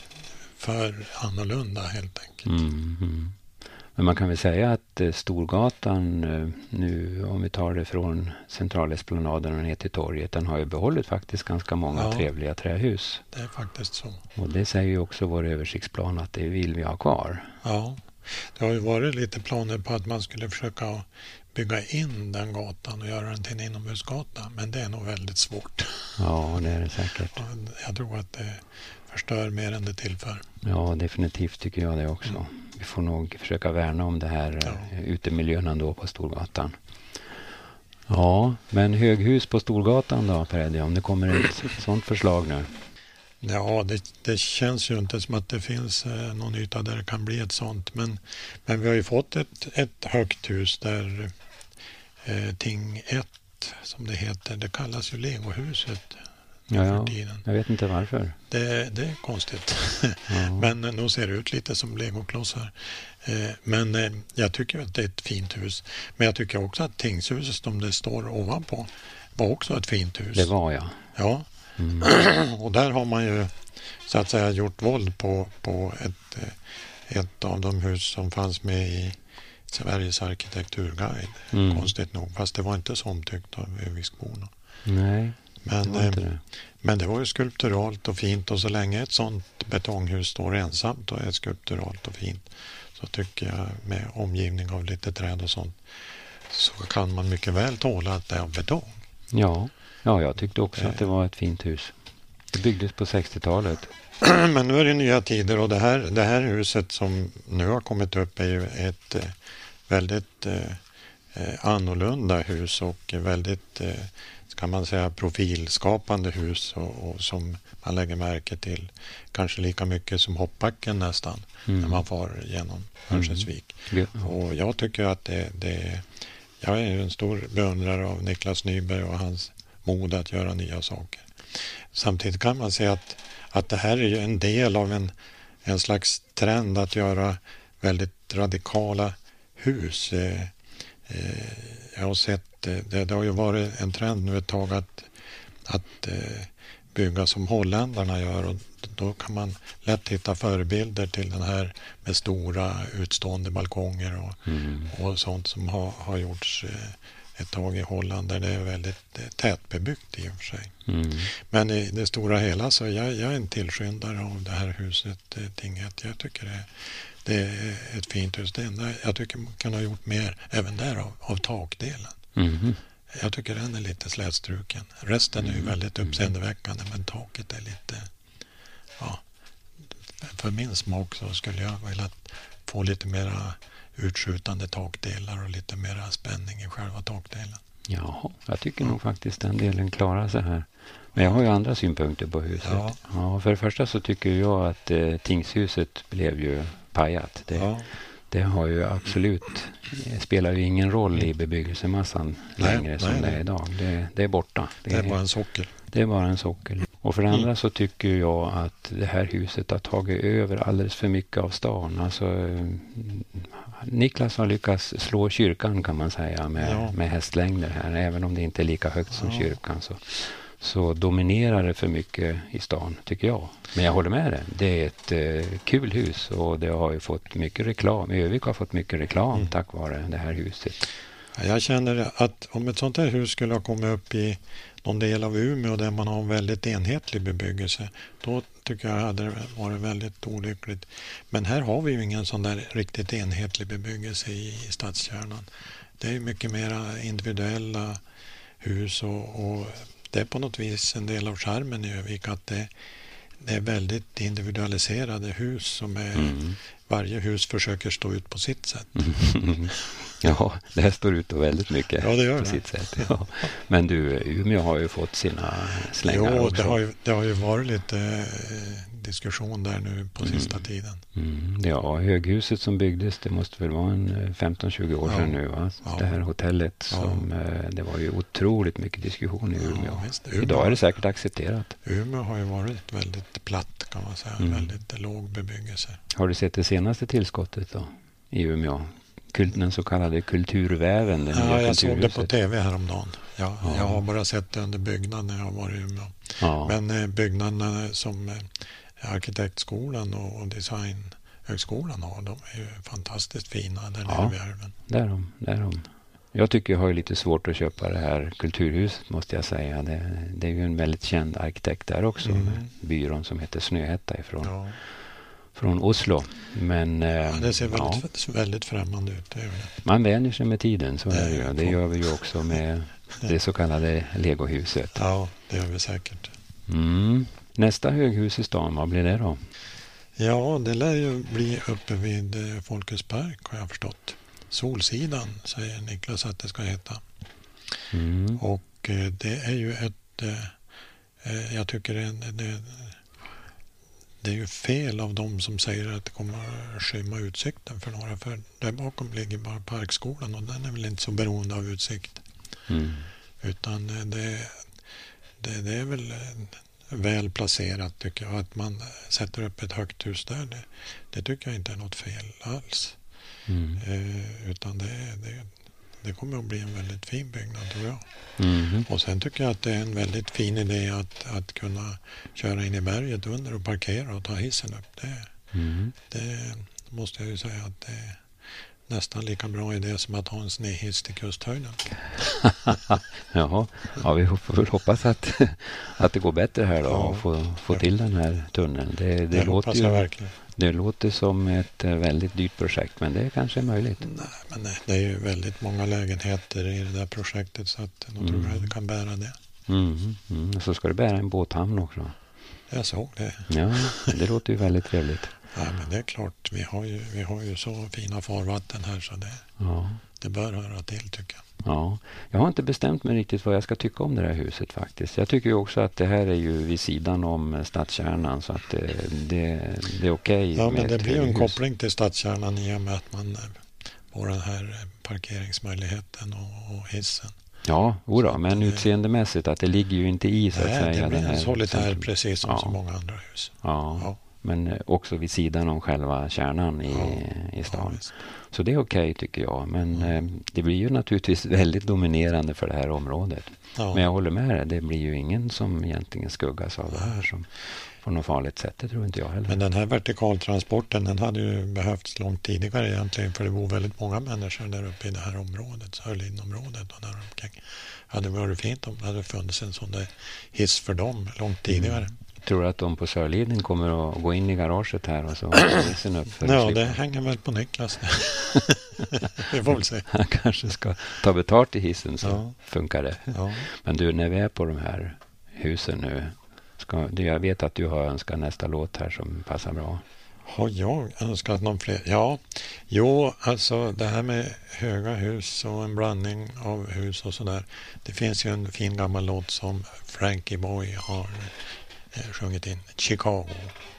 för annorlunda helt enkelt. Mm, mm. Men man kan väl säga att eh, Storgatan eh, nu, om vi tar det från centralesplanaden och ner till torget, den har ju behållit faktiskt ganska många Ja. trevliga trähus. Det är faktiskt så. Och det säger ju också vår översiktsplan att det vill vi ha kvar. Ja, det har ju varit lite planer på att man skulle försöka bygga in den gatan och göra den till en inomhusgata. Men det är nog väldigt svårt. Ja, det är det säkert. Jag tror att det förstör mer än det tillför. Ja, definitivt tycker jag det också. Vi får nog försöka värna om det här Ja. ja. utemiljön ändå på Storgatan. Ja, men höghus på Storgatan då, Per Eddie, om det kommer ett sånt förslag nu? Ja, det, det känns ju inte som att det finns eh, någon yta där det kan bli ett sånt. Men, men vi har ju fått ett, ett högt hus där eh, Ting ett, som det heter, det kallas ju Legohuset Ja, för ja. tiden. Jag vet inte varför. Det, det är konstigt. Ja. Men eh, nog ser det ut lite som legoklossar. Eh, men eh, jag tycker att det är ett fint hus. Men jag tycker också att Tingshuset som det står ovanpå var också ett fint hus. Det var jag. Ja. Mm. Och där har man ju så att säga gjort våld på, på ett, eh, ett av de hus som fanns med i Sveriges arkitekturguide. Mm. Konstigt nog, fast det var inte så omtyckt av Öviksborna. Nej, det Men, var inte eh, det. men det var ju skulpturalt och fint, och så länge ett sånt betonghus står ensamt och är skulpturalt och fint, så tycker jag med omgivning av lite träd och sånt, så kan man mycket väl tåla att det är av betong. Ja. ja, jag tyckte också Eh. att det var ett fint hus. Det byggdes på sextiotalet. Men nu är det nya tider, och det här, det här huset som nu har kommit upp är ju ett eh, väldigt eh, eh, annorlunda hus och väldigt, eh, ska man säga, profilskapande hus, och, och som man lägger märke till kanske lika mycket som hoppbacken nästan Mm. när man far genom Örnsköldsvik. Ja. Och jag tycker att det, det jag är ju en stor beundrare av Niklas Nyberg och hans mod att göra nya saker. Samtidigt kan man säga att, att det här är ju en del av en, en slags trend att göra väldigt radikala hus. Eh, eh, jag har sett, eh, det, det har ju varit en trend nu ett tag att, att eh, bygga som holländarna gör, och då kan man lätt hitta förebilder till den här med stora utstående balkonger och, Mm. och sånt som har, har gjorts eh, ett tag i Holland, där det är väldigt eh, tätbebyggt i och för sig. Mm. Men i det stora hela så jag, jag är en tillskyndare av det här huset, eh, Tinget. Jag tycker det, det är ett fint hus. Det enda, jag tycker man kan ha gjort mer även där av, av takdelen. Mm. Jag tycker den är lite slätstruken. Resten är ju väldigt uppseendeväckande, men taket är lite... Ja, för min smak så skulle jag vilja få lite mera utskjutande takdelar och lite mera spänning i själva takdelen. Ja, jag tycker nog faktiskt den delen klarar sig här. Men jag har ju andra synpunkter på huset. Ja. Ja, för det första så tycker jag att eh, tingshuset blev ju pajat. Det, Ja. det har ju absolut, det spelar ju ingen roll i bebyggelsemassan Nej, längre som nej, det är nej. idag. Det, det är borta. Det är bara en sockel. Det är bara en sockel. Och för det andra så tycker jag att det här huset har tagit över alldeles för mycket av stan. Alltså, eh, Niklas har lyckats slå kyrkan kan man säga med, Ja. med hästlängder här. Även om det inte är lika högt som Ja. kyrkan så, så dominerar det för mycket i stan tycker jag. Men jag håller med dig. Det är ett eh, kul hus och det har ju fått mycket reklam. Övik har fått mycket reklam Mm. tack vare det här huset. Ja, jag känner att om ett sånt här hus skulle ha kommit upp i någon del av Umeå där man har en väldigt enhetlig bebyggelse, då tycker jag hade det varit väldigt olyckligt. Men här har vi ju ingen sån där riktigt enhetlig bebyggelse i, i stadskärnan. Det är ju mycket mer individuella hus och, och det är på något vis en del av charmen i Övik att det, det är väldigt individualiserade hus som är, Mm. varje hus försöker stå ut på sitt sätt. Ja, det här står ut och väldigt mycket Ja, det gör på det. sitt sätt. Ja. Men du, Umeå har ju fått sina slängar Jo, också. det har, ju, det har ju varit lite eh, diskussion där nu på sista tiden. Mm, ja, höghuset som byggdes, det måste väl vara en femton tjugo år Ja. sedan nu va? Ja. Det här hotellet Ja. som, eh, det var ju otroligt mycket diskussion i Umeå. Ja, visst, Umeå. Idag är det säkert accepterat. Umeå har ju varit väldigt platt kan man säga, Mm. väldigt låg bebyggelse. Har du sett det senaste tillskottet då i Umeå? Kult, den så kallade kulturväven. Den nya Ja, jag såg det kulturhuset. på tv häromdagen. Ja, Ja. Jag har bara sett det under byggnad när jag har varit i Umeå. Ja. Men eh, byggnaderna som eh, arkitektskolan och, och designhögskolan har, de är ju fantastiskt fina där Ja. nere vid älven. Därom, därom. Jag tycker jag har ju lite svårt att köpa det här kulturhuset måste jag säga. Det, det är ju en väldigt känd arkitekt där också. Mm. Med byrån som heter Snöhetta ifrån, Ja. från Oslo. Men eh, Ja, det ser ja, väldigt, väldigt främmande ut. Det gör det. man vänjer sig med tiden, så Det är det ju. Det får- gör vi ju också med det så kallade legohuset. Ja, det gör vi säkert. Mm. Nästa höghus i stan, vad blir det då? Ja, det lär ju bli uppe vid eh, Folkets park har jag förstått. Solsidan säger Niklas att det ska heta. Mm. Och eh, det är ju ett, eh, eh, jag tycker det, det, det är ju fel av dem som säger att det kommer att skymma utsikten för några. För där bakom ligger bara parkskolan och den är väl inte så beroende av utsikt. Mm. Utan eh, det, det, det är väl eh, väl placerat tycker jag. Att man sätter upp ett högt hus där, det, det tycker jag inte är något fel alls. Mm. Eh, utan det, det, det kommer att bli en väldigt fin byggnad tror jag. Mm. Och sen tycker jag att det är en väldigt fin idé att, att kunna köra in i berget under och parkera och ta hissen upp. Det, Mm. det måste jag ju säga att det är nästan lika bra idé som att ha en snedhiss till kusthöjden. Jaha, ja, vi får väl hoppas att, att det går bättre här då Ja. och få, få Ja. till den här tunneln. Det, det, Det, låter hoppas jag ju, verkligen. det låter som ett eh, väldigt dyrt projekt, men det kanske är möjligt. Nej, men nej, det är ju väldigt många lägenheter i det där projektet så att nog tror jag att det kan bära det. Mm. Mm. Och så ska det bära en båthamn också. Jag såg det. Ja, det låter ju väldigt trevligt. Ja, men det är klart, vi har ju, vi har ju så fina farvatten här så det, Ja. det bör höra till tycker jag. Ja, jag har inte bestämt mig riktigt vad jag ska tycka om det här huset faktiskt. Jag tycker ju också att det här är ju vid sidan om stadskärnan så att det, det, det är okej Ja, med men det ett blir ju en höghus. koppling till stadskärnan i och med att man eh, får den här eh, parkeringsmöjligheten och, och hissen. Ja, ora, men det- utseendemässigt att det ligger ju inte i så att Nej, säga. det blir den en här solitär centrum. precis som Ja. så många andra hus. Ja, Ja. men eh, också vid sidan om själva kärnan i, Ja. i stan. Ja, visst. Så det är okej tycker jag. Men eh, det blir ju naturligtvis väldigt dominerande för det här området. Ja. Men jag håller med dig, det blir ju ingen som egentligen skuggas av det här som på något farligt sätt. Det tror inte jag heller. Men den här vertikaltransporten den hade ju behövts långt tidigare egentligen för det bor väldigt många människor där uppe i det här området, Sörlinområdet och där omkring. Hade varit fint om det hade funnits en sån där hiss för dem långt tidigare. Tror du att de på Sörliden kommer att gå in i garaget här och så hissen upp? För ja, det hänger väl på Niklas. Vi får väl se. Han kanske ska ta betalt i hissen så ja. funkar det. Ja. Men du, när vi är på de här husen nu, ska, jag vet att du har önskat nästa låt här som passar bra. Har jag önskat någon fler? Ja, jo, alltså det här med höga hus och en blandning av hus och sådär. Det finns ju en fin gammal låt som Frankie Boy har eh, sjungit in, Chicago.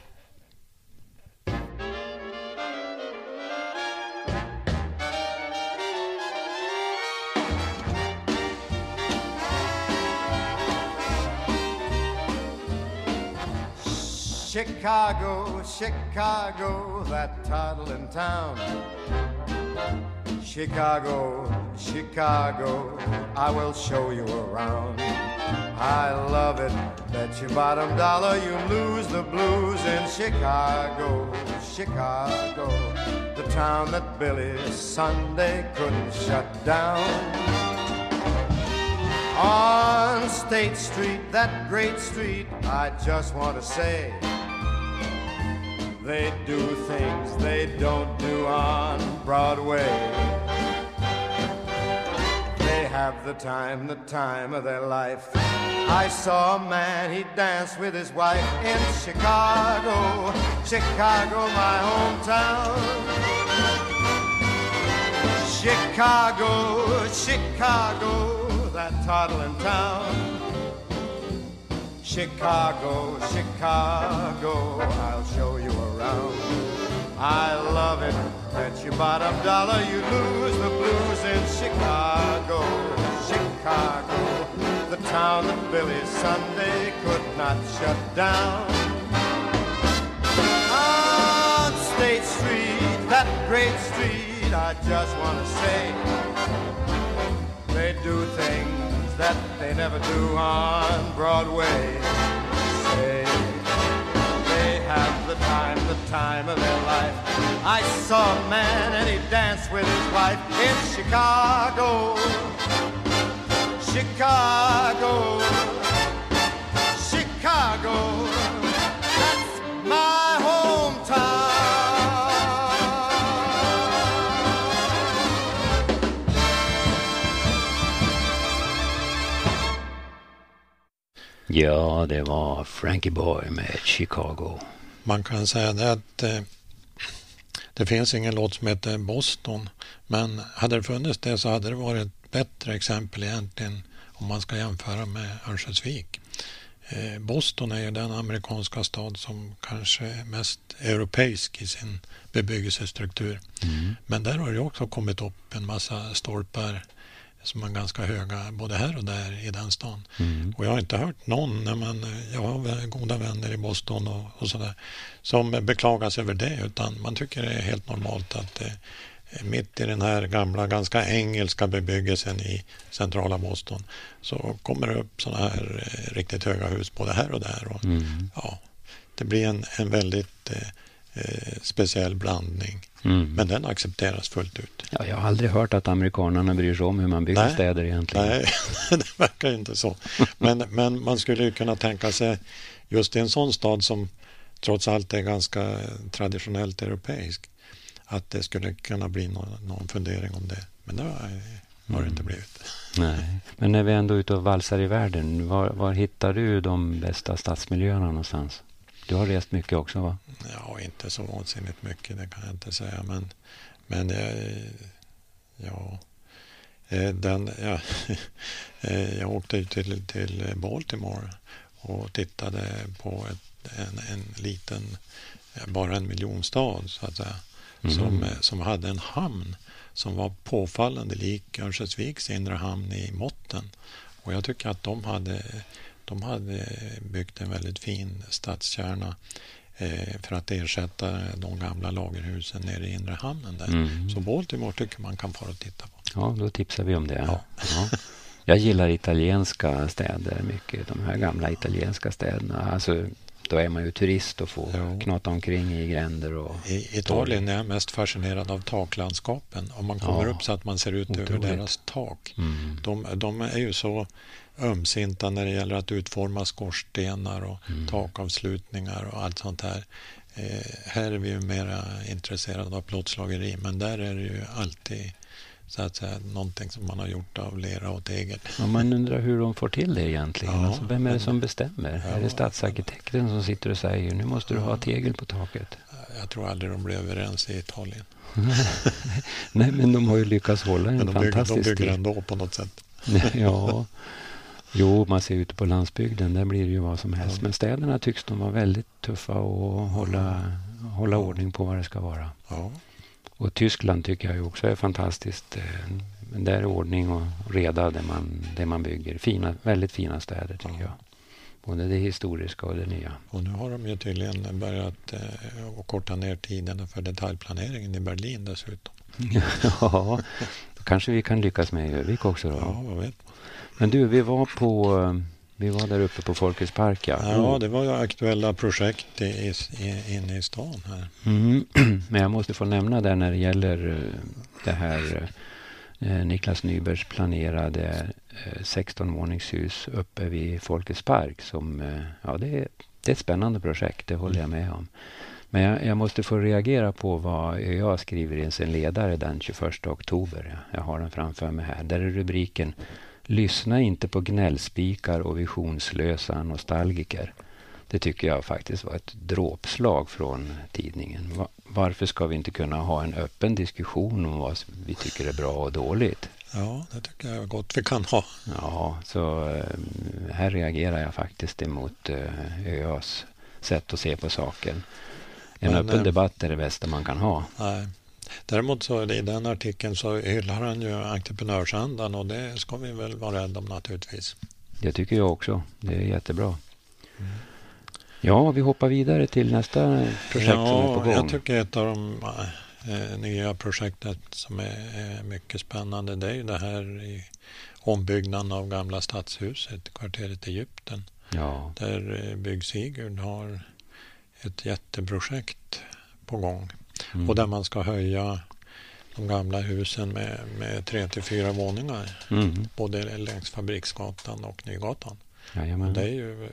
Chicago, Chicago, that toddling town. Chicago, Chicago, I will show you around. I love it, bet your bottom dollar you lose the blues in Chicago, Chicago, the town that Billy Sunday couldn't shut down. On State Street, that great street, I just want to say, they do things they don't do on Broadway. They have the time, the time of their life. I saw a man, he danced with his wife in Chicago, Chicago, my hometown. Chicago, Chicago, that toddling town. Chicago, Chicago, I'll show you around. I love it, bet your bottom dollar you lose the blues in Chicago, Chicago, the town that Billy Sunday could not shut down. On State Street, that great street, I just want to say, they do things that they never do on Broadway. Say they have the time, the time of their life. I saw a man and he danced with his wife in Chicago, Chicago, Chicago. That's my hometown. Ja, det var Frankie Boy med Chicago. Man kan säga det att eh, det finns ingen låt som heter Boston, men hade det funnits det så hade det varit ett bättre exempel egentligen om man ska jämföra med Örnsköldsvik. Eh, Boston är ju den amerikanska stad som kanske är mest europeisk i sin bebyggelsestruktur. Mm. Men där har det också kommit upp en massa stolpar som är ganska höga både här och där i den stan. Mm. Och jag har inte hört någon, när man, jag har goda vänner i Boston och, och sådär, som beklagas över det, utan man tycker det är helt normalt att eh, mitt i den här gamla, ganska engelska bebyggelsen i centrala Boston så kommer det upp sådana här eh, riktigt höga hus både här och där. Och, mm. ja, det blir en, en väldigt eh, eh, speciell blandning. Mm. Men den accepteras fullt ut. Ja, jag har aldrig hört att amerikanerna bryr sig om hur man bygger nej, städer egentligen. Nej, det verkar inte så. Men, men man skulle ju kunna tänka sig just i en sån stad som trots allt är ganska traditionellt europeisk, att det skulle kunna bli någon, någon fundering om det. Men det har, har det inte blivit. Nej. Men när vi ändå är ute och valsar i världen, var, var hittar du de bästa stadsmiljöerna någonstans? Du har rest mycket också, va? Ja, inte så vansinnigt mycket, det kan jag inte säga. Men, men ja, den, ja, jag åkte till, till Baltimore och tittade på ett, en, en liten, bara en miljonstad så att säga, mm. som, som hade en hamn som var påfallande lik Örnsköldsviks inre hamn i måtten. Och jag tycker att de hade... De hade byggt en väldigt fin stadskärna eh, för att ersätta de gamla lagerhusen nere i inre hamnen där. Mm. Så Baltimore tycker man kan fara och titta på. Ja, då tipsar vi om det. Ja. Ja. Jag gillar italienska städer mycket. De här gamla italienska städerna. Alltså då är man ju turist och får Jo. knata omkring i gränder. Och I Italien är jag mest fascinerad av taklandskapen. Om man kommer Ja. upp så att man ser ut Otroligt. över deras tak. Mm. De, de är ju så ömsinta när det gäller att utforma skorstenar och Mm. takavslutningar och allt sånt här. Eh, här är vi ju mera intresserade av plåtslageri, men där är det ju alltid så att säga någonting som man har gjort av lera och tegel. Ja, man undrar hur de får till det egentligen. Ja, Alltså, vem är det men- som bestämmer? Ja, är det stadsarkitekten som sitter och säger nu måste du ha Ja. tegel på taket? Jag tror aldrig de blir överens i Italien. Nej, men de har ju lyckats hålla en Men de bygger, de fantastisk bygger stil. ändå på något sätt. Ja, jo, man ser ute på landsbygden, där blir det ju vad som helst. Ja. Men städerna tycks de vara väldigt tuffa och hålla, hålla Ja. ordning på vad det ska vara. Ja. Och Tyskland tycker jag ju också är fantastiskt. eh, Men där är ordning och reda det man, det man bygger. Fina, väldigt fina städer tycker Ja. jag. Både det historiska och det nya. Och nu har de ju tydligen börjat eh, att korta ner tiderna för detaljplaneringen i Berlin dessutom. Ja, då kanske vi kan lyckas med i Övik också då. Ja, vad vet man. Men du, vi var på vi var där uppe på Folkets park. Ja, Ja, det var ju aktuella projekt i, i, inne i stan här. Mm. Men jag måste få nämna där när det gäller eh, det här eh, Niklas Nybergs planerade eh, sexton-våningshus uppe vid Folkets park. Som, eh, ja, det, är, det är ett spännande projekt, det håller jag med om. Men jag, jag måste få reagera på vad jag skriver i sin ledare den tjugoförsta oktober. Jag, jag har den framför mig här. Där är rubriken Lyssna inte på gnällspikar och visionslösa nostalgiker. Det tycker jag faktiskt var ett dråpslag från tidningen. Va- varför ska vi inte kunna ha en öppen diskussion om vad vi tycker är bra och dåligt? Ja, det tycker jag gott vi kan ha. Ja, så eh, här reagerar jag faktiskt emot eh, ÖAs sätt att se på saken. En Men, öppen eh, debatt är det bästa man kan ha. Nej. Däremot så är det, i den artikeln så hyllar han ju entreprenörsandan och det ska vi väl vara rädda om naturligtvis. Det tycker jag också. Det är jättebra. Ja, vi hoppar vidare till nästa projekt som är på gång. Jag tycker ett av de eh, nya projektet som är, är mycket spännande, det är ju det här i ombyggnaden av gamla stadshuset i kvarteret Egypten. Ja, Där eh, Bygg Sigurd har ett jätteprojekt på gång. mm. Och där man ska höja de gamla husen med, med tre till fyra våningar. Mm. Både längs Fabriksgatan och Nygatan. Jajamän. Det är ju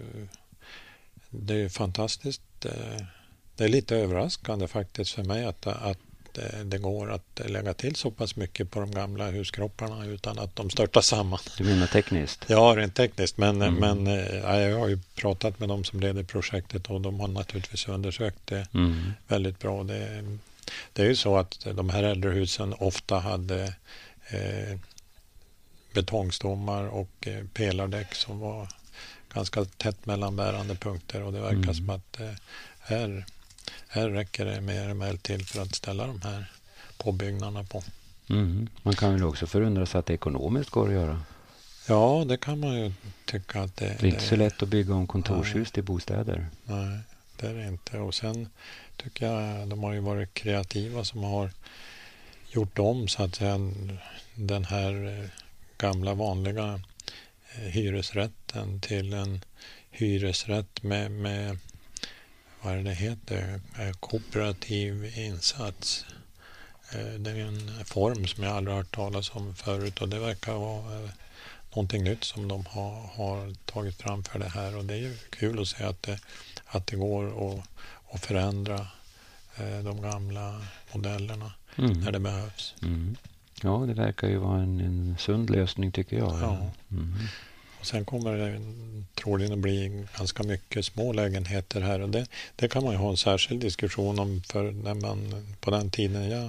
det är ju fantastiskt. Det är lite överraskande faktiskt för mig att, att det går att lägga till så pass mycket på de gamla huskropparna utan att de störtar samman. Du menar tekniskt? Ja, rent tekniskt. Men, Mm. men ja, jag har ju pratat med de som leder projektet och de har naturligtvis undersökt det Mm. väldigt bra. Det, det är ju så att de här äldre husen ofta hade eh, betongstommar och eh, pelardäck som var ganska tätt mellan bärande punkter och det verkar Mm. som att eh, här, här räcker det mer än väl till för att ställa de här påbyggnaderna på. Mm. Man kan väl också förundra sig att det ekonomiskt går att göra. Ja, det kan man ju tycka att det, Det är inte så lätt att bygga om kontorshus Nej. till bostäder. Nej, det är det inte. Och sen tycker jag de har ju varit kreativa som har gjort om så att säga den här eh, gamla vanliga eh, hyresrätten till en hyresrätt med, med vad är det heter, eh, kooperativ insats. Eh, det är en form som jag aldrig hört talas om förut och det verkar vara eh, någonting nytt som de har, har tagit fram för det här och det är ju kul att se att det, att det går att, att förändra eh, de gamla modellerna Mm. när det behövs. Mm. Ja, det verkar ju vara en, en sund lösning tycker jag. Ja. Mm. Och sen kommer det troligen att bli ganska mycket små lägenheter här och det, det kan man ju ha en särskild diskussion om för när man på den tiden jag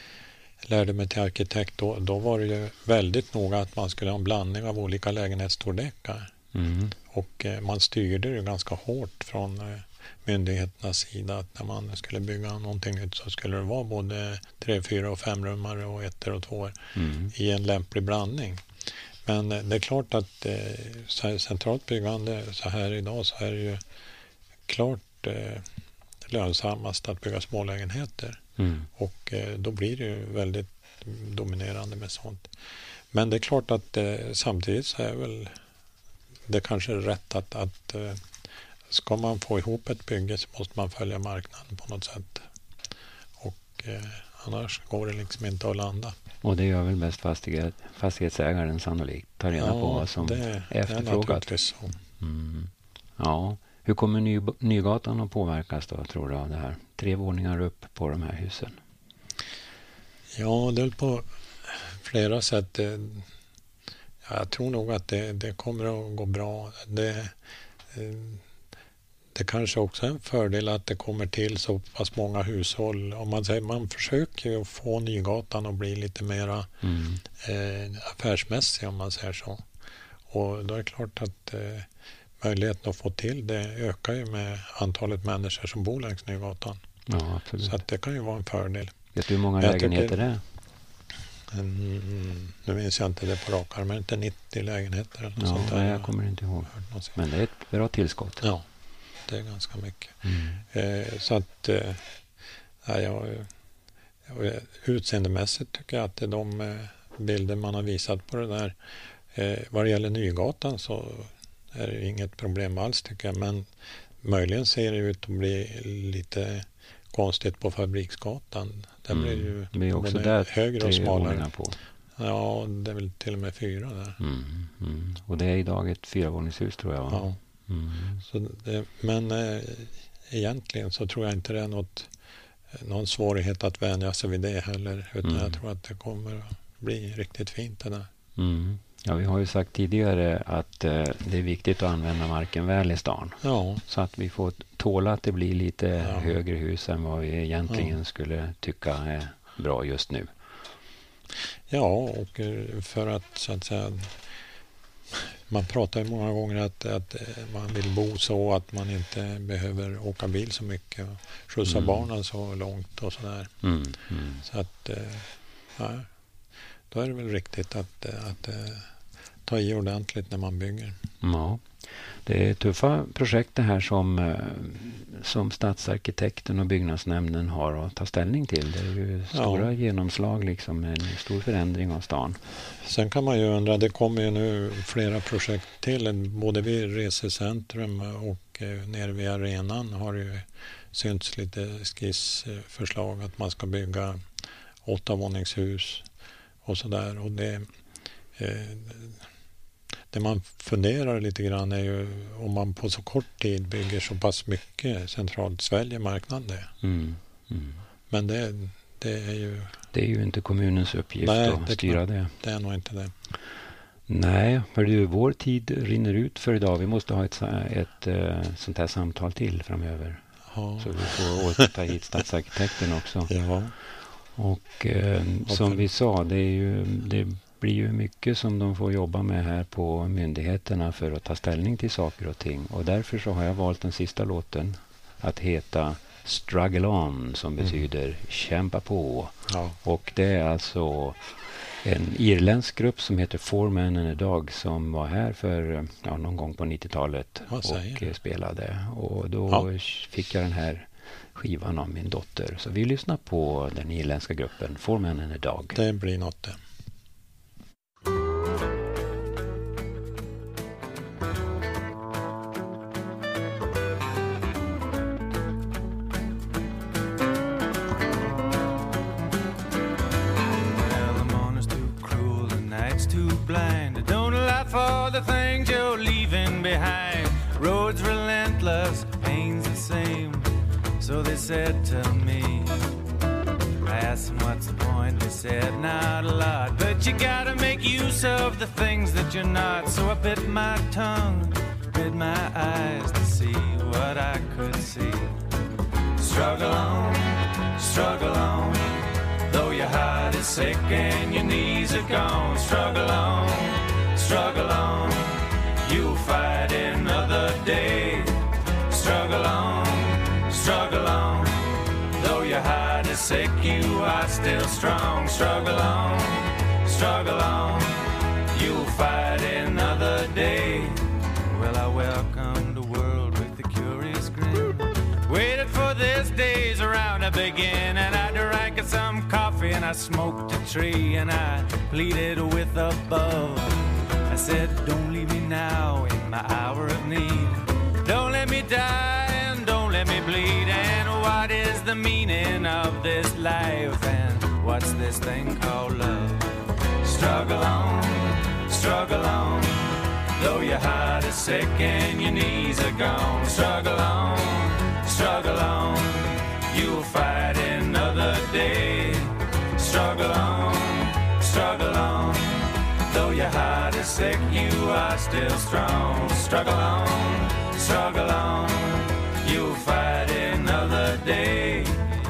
lärde mig till arkitekt då, då var det ju väldigt noga att man skulle ha en blandning av olika lägenhetsstorlekar Mm. och eh, man styrde det ganska hårt från eh, myndigheternas sida att när man skulle bygga någonting nytt så skulle det vara både tre, fyra och fem rummare och ettor och tvåor Mm. i en lämplig blandning. Men eh, det är klart att eh, så här centralt byggande så här idag så är det ju klart eh, lönsammast att bygga smålägenheter Mm. och eh, då blir det ju väldigt dominerande med sånt. Men det är klart att eh, samtidigt så är väl det kanske är rätt att, att eh, ska man få ihop ett bygge så måste man följa marknaden på något sätt. Och eh, annars går det liksom inte att landa. Och det gör väl bäst fastighet, fastighetsägaren sannolikt. Ta reda Ja, på vad som det, är det är efterfrågat. naturligtvis så. Mm. Ja. Hur kommer Ny, Nygatan att påverkas då, tror du, av det här? Tre våningar upp på de här husen. Ja, det är på flera sätt. Ja, jag tror nog att det, det kommer att gå bra. Det, det kanske också är en fördel att det kommer till så pass många hushåll. Om man säger, man försöker att få Nygatan att bli lite mera mm. eh, affärsmässig, om man säger så. Och då är det klart att eh, möjligheten att få till det ökar ju med antalet människor som bor längs Nygatan. Ja, absolut. Så att det kan ju vara en fördel. Vet du hur många jag lägenheter tycker, det är? Mm, nu minns jag inte det på rak arm, men inte nittio lägenheter eller något ja, sånt där. Nej, jag kommer inte ihåg. Men det är ett bra tillskott. Ja, det är ganska mycket. Mm. Eh, så att eh, ja, jag, jag, utseendemässigt tycker jag att det är de eh, bilder man har visat på det där. Eh, vad det gäller Nygatan så är det inget problem alls, tycker jag. Men möjligen ser det ut att bli lite konstigt på Fabriksgatan. Där mm. blir det ju det blir också där högre och smalare. På. Ja, det är väl till och med fyra där. Mm. Mm. Och det är idag ett fyravåningshus, tror jag. Ja. Mm. Så det, men eh, egentligen så tror jag inte det är något, någon svårighet att vänja sig vid det heller. Utan mm. jag tror att det kommer att bli riktigt fint det där. Mm. Ja, vi har ju sagt tidigare att eh, det är viktigt att använda marken väl i stan. Ja. Så att vi får tåla att det blir lite ja. högre hus än vad vi egentligen ja. skulle tycka är bra just nu. Ja, och för att så att säga, man pratar ju många gånger att, att man vill bo så att man inte behöver åka bil så mycket och skjutsa mm. barnen så långt och sådär. Mm. Mm. Så att ja, då är det väl riktigt att, att ta i ordentligt när man bygger. Ja, det är tuffa projekt det här som, som stadsarkitekten och byggnadsnämnden har att ta ställning till. Det är ju stora ja. genomslag, liksom en stor förändring av stan. Sen kan man ju undra, det kommer ju nu flera projekt till, både vid resecentrum och nere vid arenan har ju synts lite skissförslag att man ska bygga åttavåningshus och sådär. Och det, eh, det man funderar lite grann är ju om man på så kort tid bygger så pass mycket centralt, sväljer marknaden det. Mm. Mm. Men det, det är ju... Det är ju inte kommunens uppgift Nej, att det styra kan, det. Det är nog inte det. Nej, för du, vår tid rinner ut för idag. Vi måste ha ett, ett, ett sånt här samtal till framöver. Ja. Så vi får återta hit stadsarkitekten också. Ja. Och eh, som vi sa, det, är ju, det blir ju mycket som de får jobba med här på myndigheterna för att ta ställning till saker och ting. Och därför så har jag valt den sista låten att heta Struggle On, som mm. betyder kämpa på. Ja. Och det är alltså en irländsk grupp som heter Four Men and a Dog som var här för ja, någon gång på nittiotalet och det? spelade. Och då ja. fick jag den här skivan av min dotter. Så vi lyssnar på den irländska gruppen Four Men and a Dog. Det blir något det. Blind. Don't allow for the things you're leaving behind. Roads relentless, pain's the same. So they said to me. I asked them what's the point. They said not a lot, but you gotta make use of the things that you're not. So I bit my tongue, bit my eyes to see what I could see. Struggle on, struggle on. Though your heart is sick and your knees are gone. Struggle on, struggle on. You'll fight another day. Struggle on, struggle on. Though your heart is sick, you are still strong. Struggle on, struggle on. You'll fight another day. Well, I welcomed the world with a curious grin. Waited for this day's around to begin, and I drank some coffee and I smoked a tree and I pleaded with above. I said, don't leave me now in my hour of need. Don't let me die and don't let me bleed. And what is the meaning of this life? And what's this thing called love? Struggle on, struggle on. Though your heart is sick and your knees are gone. Struggle on, struggle on. You'll fight another day. Struggle on, struggle on. Though your heart is sick, you are still strong. Struggle on, struggle on. You'll fight another day.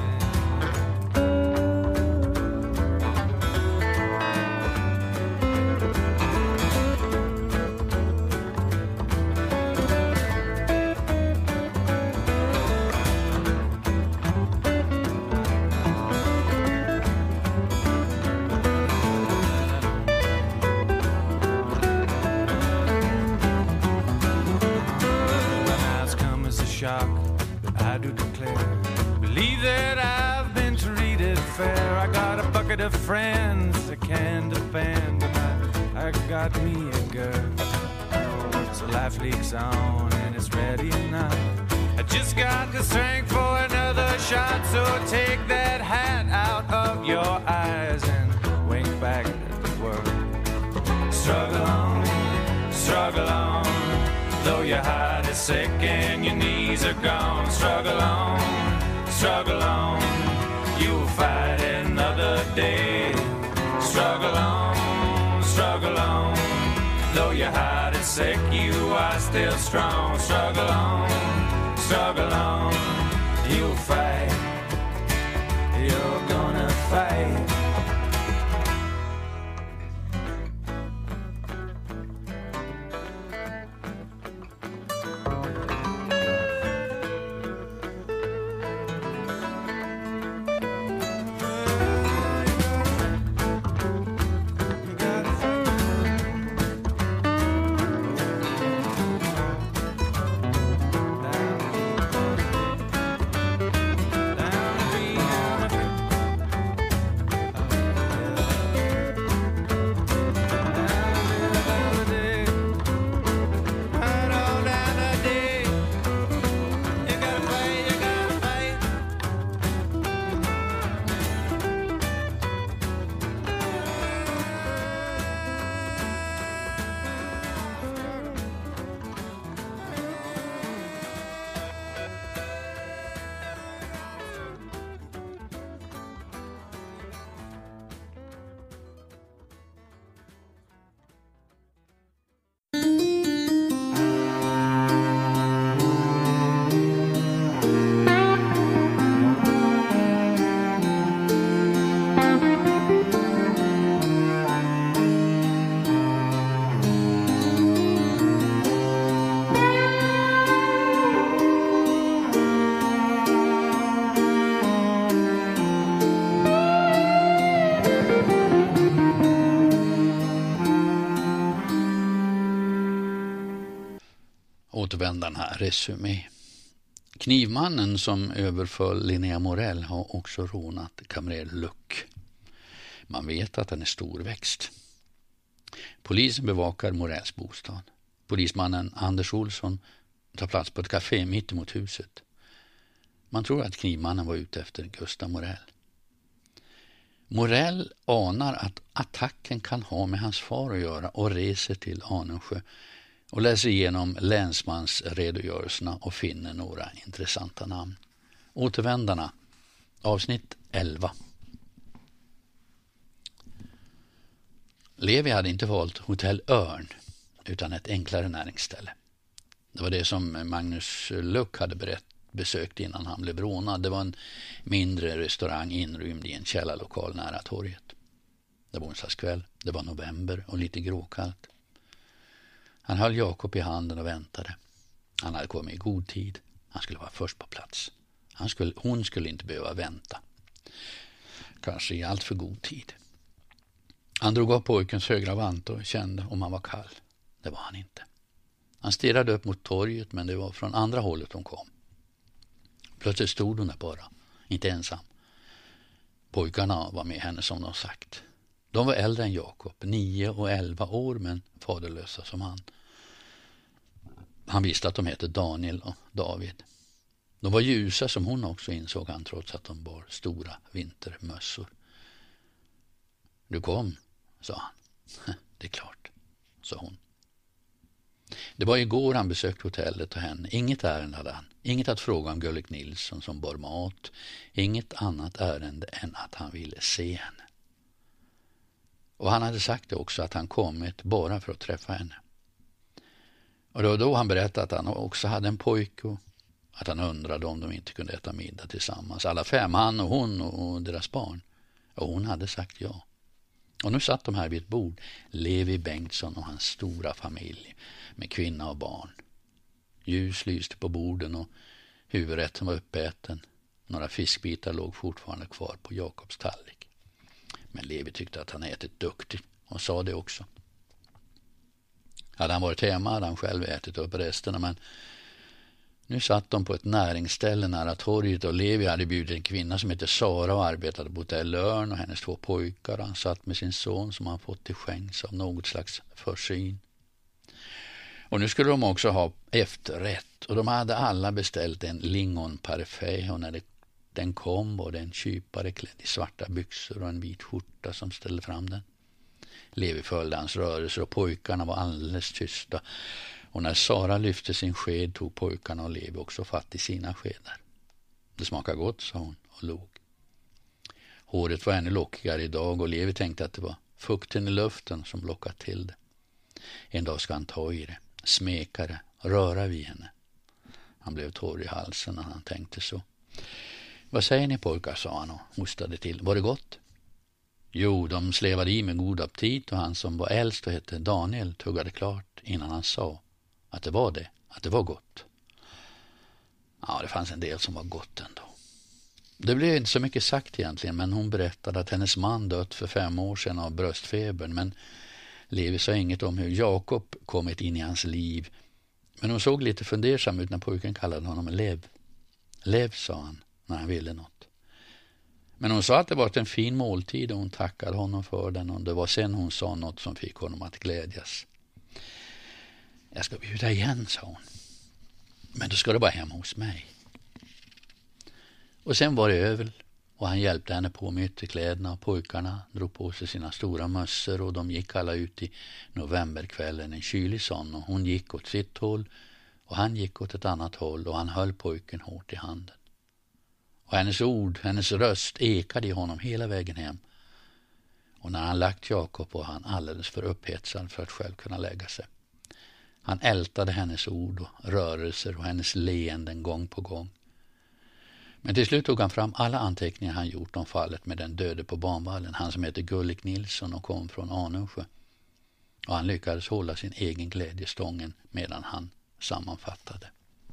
Shock, I do declare, believe that I've been treated fair. I got a bucket of friends that can defend, and I, I got me a girl. So life leaks on and it's ready enough. I just got the strength for another shot. So take that hat out of your eyes and wink back at the world. Struggle on, struggle on. Though your heart is sick and your knees are gone. Struggle on, struggle on. You'll fight another day. Struggle on, struggle on. Though your heart is sick, you are still strong. Struggle on, struggle on. You'll fight. You're gonna fight. Återvändaren här, resumé. Knivmannen som överföll Linnea Morell har också rånat kamrer Luck. Man vet att han är storväxt. Polisen bevakar Morells bostad. Polismannen Anders Olsson tar plats på ett café mitt emot huset. Man tror att knivmannen var ute efter Gustav Morell. Morell anar att attacken kan ha med hans far att göra och reser till Anundsjö och läser igenom länsmansredogörelserna och finner några intressanta namn. Återvändarna, avsnitt elva. Levi hade inte valt Hotell Örn utan ett enklare näringsställe. Det var det som Magnus Luck hade berätt, besökt innan han blev rånad. Det var en mindre restaurang inrymd i en källarlokal nära torget. Det var onsdagskväll, det var november och lite gråkallt. Han höll Jakob i handen och väntade. Han hade kommit i god tid. Han skulle vara först på plats. Han skulle, hon skulle inte behöva vänta. Kanske i allt för god tid. Han drog av pojkens högra vant och kände om han var kall. Det var han inte. Han stirrade upp mot torget, men det var från andra hållet de kom. Plötsligt stod hon där bara, inte ensam. Pojkarna var med henne som de sagt. De var äldre än Jakob, nio och elva år, men faderlösa som han. Han visste att de hette Daniel och David. De var ljusa som hon också, insåg han, trots att de bar stora vintermössor. Du kom, sa han. Det är klart, sa hon. Det var igår han besökte hotellet och henne. Inget ärende hade han. Inget att fråga om Gullik Nilsson som bar mat. Inget annat ärende än att han ville se henne. Och han hade sagt det också, att han kommit bara för att träffa henne. Och det var då han berättade att han också hade en pojke och att han undrade om de inte kunde äta middag tillsammans. Alla fem, han och hon och deras barn. Och hon hade sagt ja. Och nu satt de här vid ett bord, Levi Bengtsson och hans stora familj med kvinna och barn. Ljus lyste på borden och huvudrätten var uppäten. Några fiskbitar låg fortfarande kvar på Jakobs tallrik. Men Levi tyckte att han ätit duktigt och sa det också. Hade han varit hemma hade han själv ätit upp resterna, men nu satt de på ett näringsställe nära torget och Levi hade bjudit en kvinna som heter Sara och arbetade på Hotell Örn och hennes två pojkar. Han satt med sin son som han fått till skänks av något slags försyn. Och nu skulle de också ha efterrätt och de hade alla beställt en lingonparfait och när det, den kom var det en kypare klädd i svarta byxor och en vit skjorta som ställde fram den. Levi följde hans rörelser och pojkarna var alldeles tysta. Och när Sara lyfte sin sked tog pojkarna och Levi också fatt i sina skedar. Det smakar gott, sa hon och log. Håret var ännu lockigare idag och Levi tänkte att det var fukten i luften som lockat till det. En dag ska han ta i det, smeka det, röra vid henne. Han blev torr i halsen när han tänkte så. Vad säger ni pojkar, sa han och hostade till. Var det gott? Jo, de slevade i med god aptit och han som var äldst och hette Daniel tuggade klart innan han sa att det var det, att det var gott. Ja, det fanns en del som var gott ändå. Det blev inte så mycket sagt egentligen, men hon berättade att hennes man dött för fem år sedan av bröstfebern, men Levi sa inget om hur Jakob kommit in i hans liv. Men hon såg lite fundersam ut när pojken kallade honom Lev. Lev, sa han när han ville något. Men hon sa att det var en fin måltid och hon tackade honom för den och det var sen hon sa något som fick honom att glädjas. Jag ska bjuda igen, sa hon. Men då ska det vara hemma hos mig. Och sen var det över och han hjälpte henne på med ytterkläderna och pojkarna drog på sig sina stora mössor och de gick alla ut i novemberkvällen, en kylig sån, och hon gick åt sitt håll och han gick åt ett annat håll och han höll pojken hårt i handen. Och hennes ord, hennes röst ekade i honom hela vägen hem. Och när han lagt Jakob var han alldeles för upphetsad för att själv kunna lägga sig. Han ältade hennes ord och rörelser och hennes leenden gång på gång. Men till slut tog han fram alla anteckningar han gjort om fallet med den döde på banvallen. Han som heter Gullik Nilsson och kom från Anundsjö. Och han lyckades hålla sin egen glädje stången medan han sammanfattade.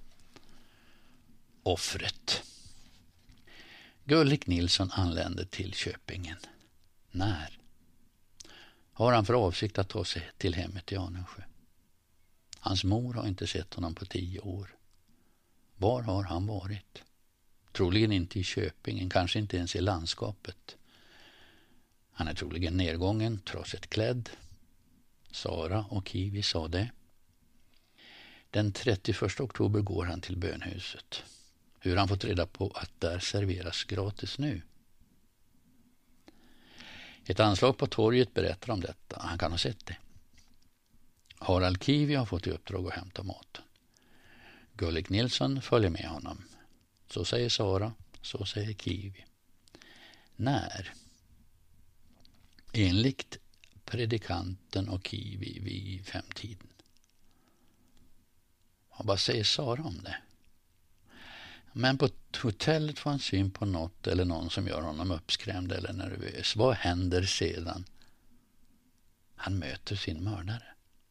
Offret. Gullik Nilsson anlände till Köpingen. När? Har han för avsikt att ta sig till hemmet i Anundsjö? Hans mor har inte sett honom på tio år. Var har han varit? Troligen inte i Köpingen, kanske inte ens i landskapet. Han är troligen nedgången, trots ett klädd. Sara och Kiwi sa det. Den trettioförsta oktober går han till bönhuset. Hur han fått reda på att där serveras gratis nu. Ett anslag på torget berättar om detta. Han kan ha sett det. Harald Kiwi har fått i uppdrag att hämta maten. Gullik Nilsson följer med honom. Så säger Sara, så säger Kiwi. När? Enligt predikanten och Kiwi vid femtiden. Vad säger Sara om det? Men på hotellet får han syn på något eller någon som gör honom uppskrämd eller nervös. Vad händer sedan? Han möter sin mördare.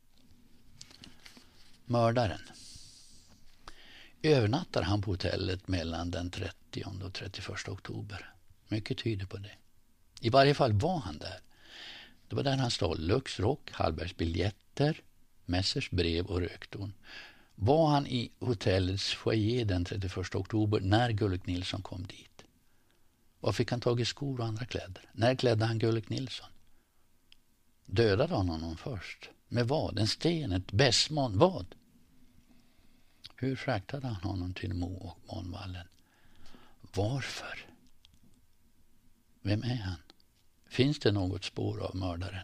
Mördaren. Övernattar han på hotellet mellan den trettionde och trettioförsta oktober. Mycket tyder på det. I varje fall var han där. Det var där han stal Lux rock, Hallbergs biljetter, Messers brev och rökton. Var han i hotellets foyer den trettioförsta oktober när Gullik Nilsson kom dit? Var fick han tag i skor och andra kläder? När klädde han Gullik Nilsson? Dödade han honom först? Med vad? En sten? Ett bästmån? Vad? Hur fraktade han honom till Mo och Månvallen? Varför? Vem är han? Finns det något spår av mördaren?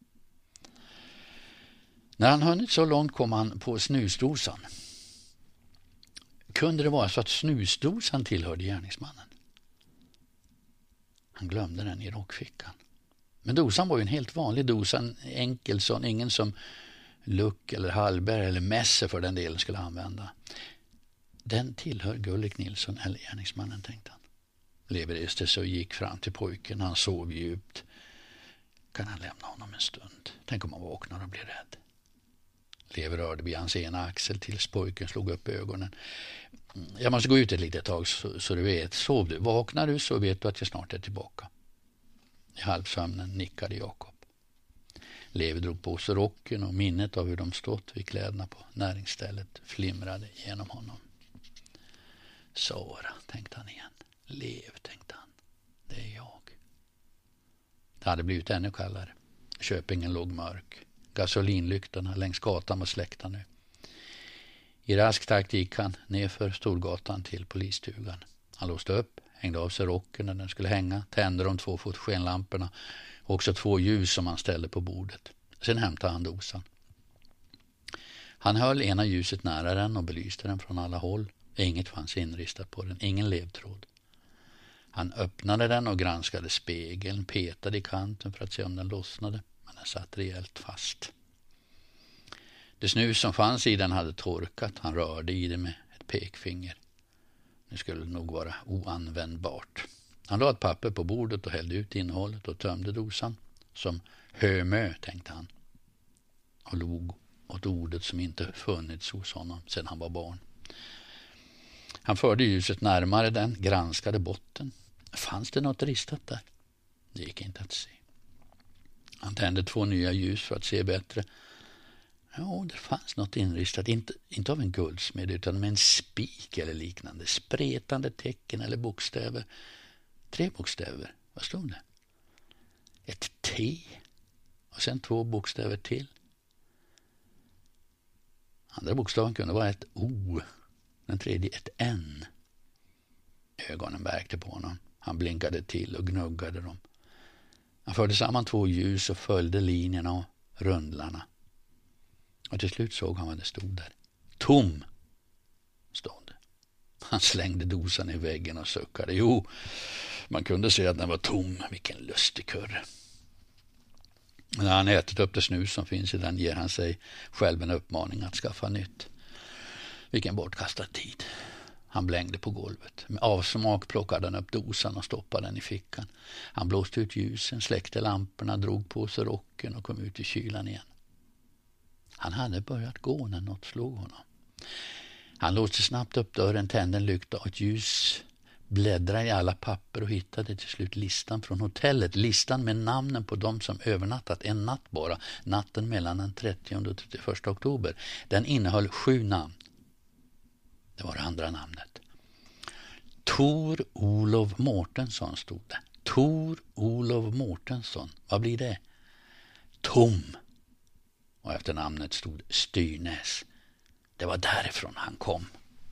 När han hunnit så långt kom han på snusdosan. Kunde det vara så att snusdosan tillhörde gärningsmannen? Han glömde den i rockfickan. Men dosan var ju en helt vanlig dosa, en enkel sån, ingen som Luck eller Hallberg eller Messe för den delen skulle använda. Den tillhör Gullik Nilsson eller gärningsmannen, tänkte han. Lever reste sig och gick fram till pojken. Han sov djupt. Kan han lämna honom en stund? Tänk om han vaknar och blir rädd. Lever rörde vid hans ena axel tills pojken slog upp ögonen. Jag måste gå ut ett litet tag så, så du vet. Sov du. Vaknar du så vet du att jag snart är tillbaka. I halvsömnen nickade Jakob. Lever drog på sig rocken och minnet av hur de stått vid kläderna på näringsstället flimrade genom honom. Sara, tänkte han igen. Lev, tänkte han. Det är jag. Det hade blivit ännu kallare. Köpingen låg mörk. Gasolinlyktorna längs gatan var släckta nu. I rask takt gick han ner för Storgatan till polisstugan. Han låste upp, hängde av sig rocken när den skulle hänga, tände de två fot skenlamporna och också två ljus som han ställde på bordet. Sen hämtade han dosan. Han höll ena ljuset nära den och belyste den från alla håll. Inget fanns inristat på den, ingen ledtråd. Han öppnade den och granskade spegeln, petade i kanten för att se om den lossnade, men den satt rejält fast. Det snus som fanns i den hade torkat, han rörde i det med ett pekfinger. Det skulle nog vara oanvändbart. Han la ett papper på bordet och hällde ut innehållet och tömde dosan. Som hömö, tänkte han. Och log åt ordet som inte funnits hos honom sedan han var barn. Han förde ljuset närmare den, granskade botten. Fanns det något ristat där? Det gick inte att se. Han tände två nya ljus för att se bättre. Ja, det fanns något inristat. Inte, inte av en guldsmed utan med en spik eller liknande. Spretande tecken eller bokstäver. Tre bokstäver. Vad stod det? Ett T. Och sen två bokstäver till. Andra bokstaven kunde vara ett O. Den tredje ett N. Ögonen värkte på honom. Han blinkade till och gnuggade dem. Han förde samman två ljus och följde linjerna och rundlarna. Och till slut såg han vad det stod där. Tom, stod det. Han slängde dosan i väggen och suckade. Jo, man kunde se att den var tom. Vilken lustig kurre. När han ätit upp det snus som finns i den ger han sig själv en uppmaning att skaffa nytt. Vilken bortkastad tid. Han blängde på golvet. Med avsmak plockade han upp dosan och stoppade den i fickan. Han blåste ut ljusen, släckte lamporna, drog på sig rocken och kom ut i kylan igen. Han hade börjat gå när något slog honom. Han låste snabbt upp dörren, tände en lykta och ett ljus, bläddrade i alla papper och hittade till slut listan från hotellet. Listan med namnen på dem som övernattat en natt bara, natten mellan den trettionde och trettioförsta oktober. Den innehöll sju namn. Det var det andra namnet. Tor Olof Mårtensson stod det. Tor Olof Mårtensson. Vad blir det? Tom. Och efter namnet stod Styrnäs. Det var därifrån han kom.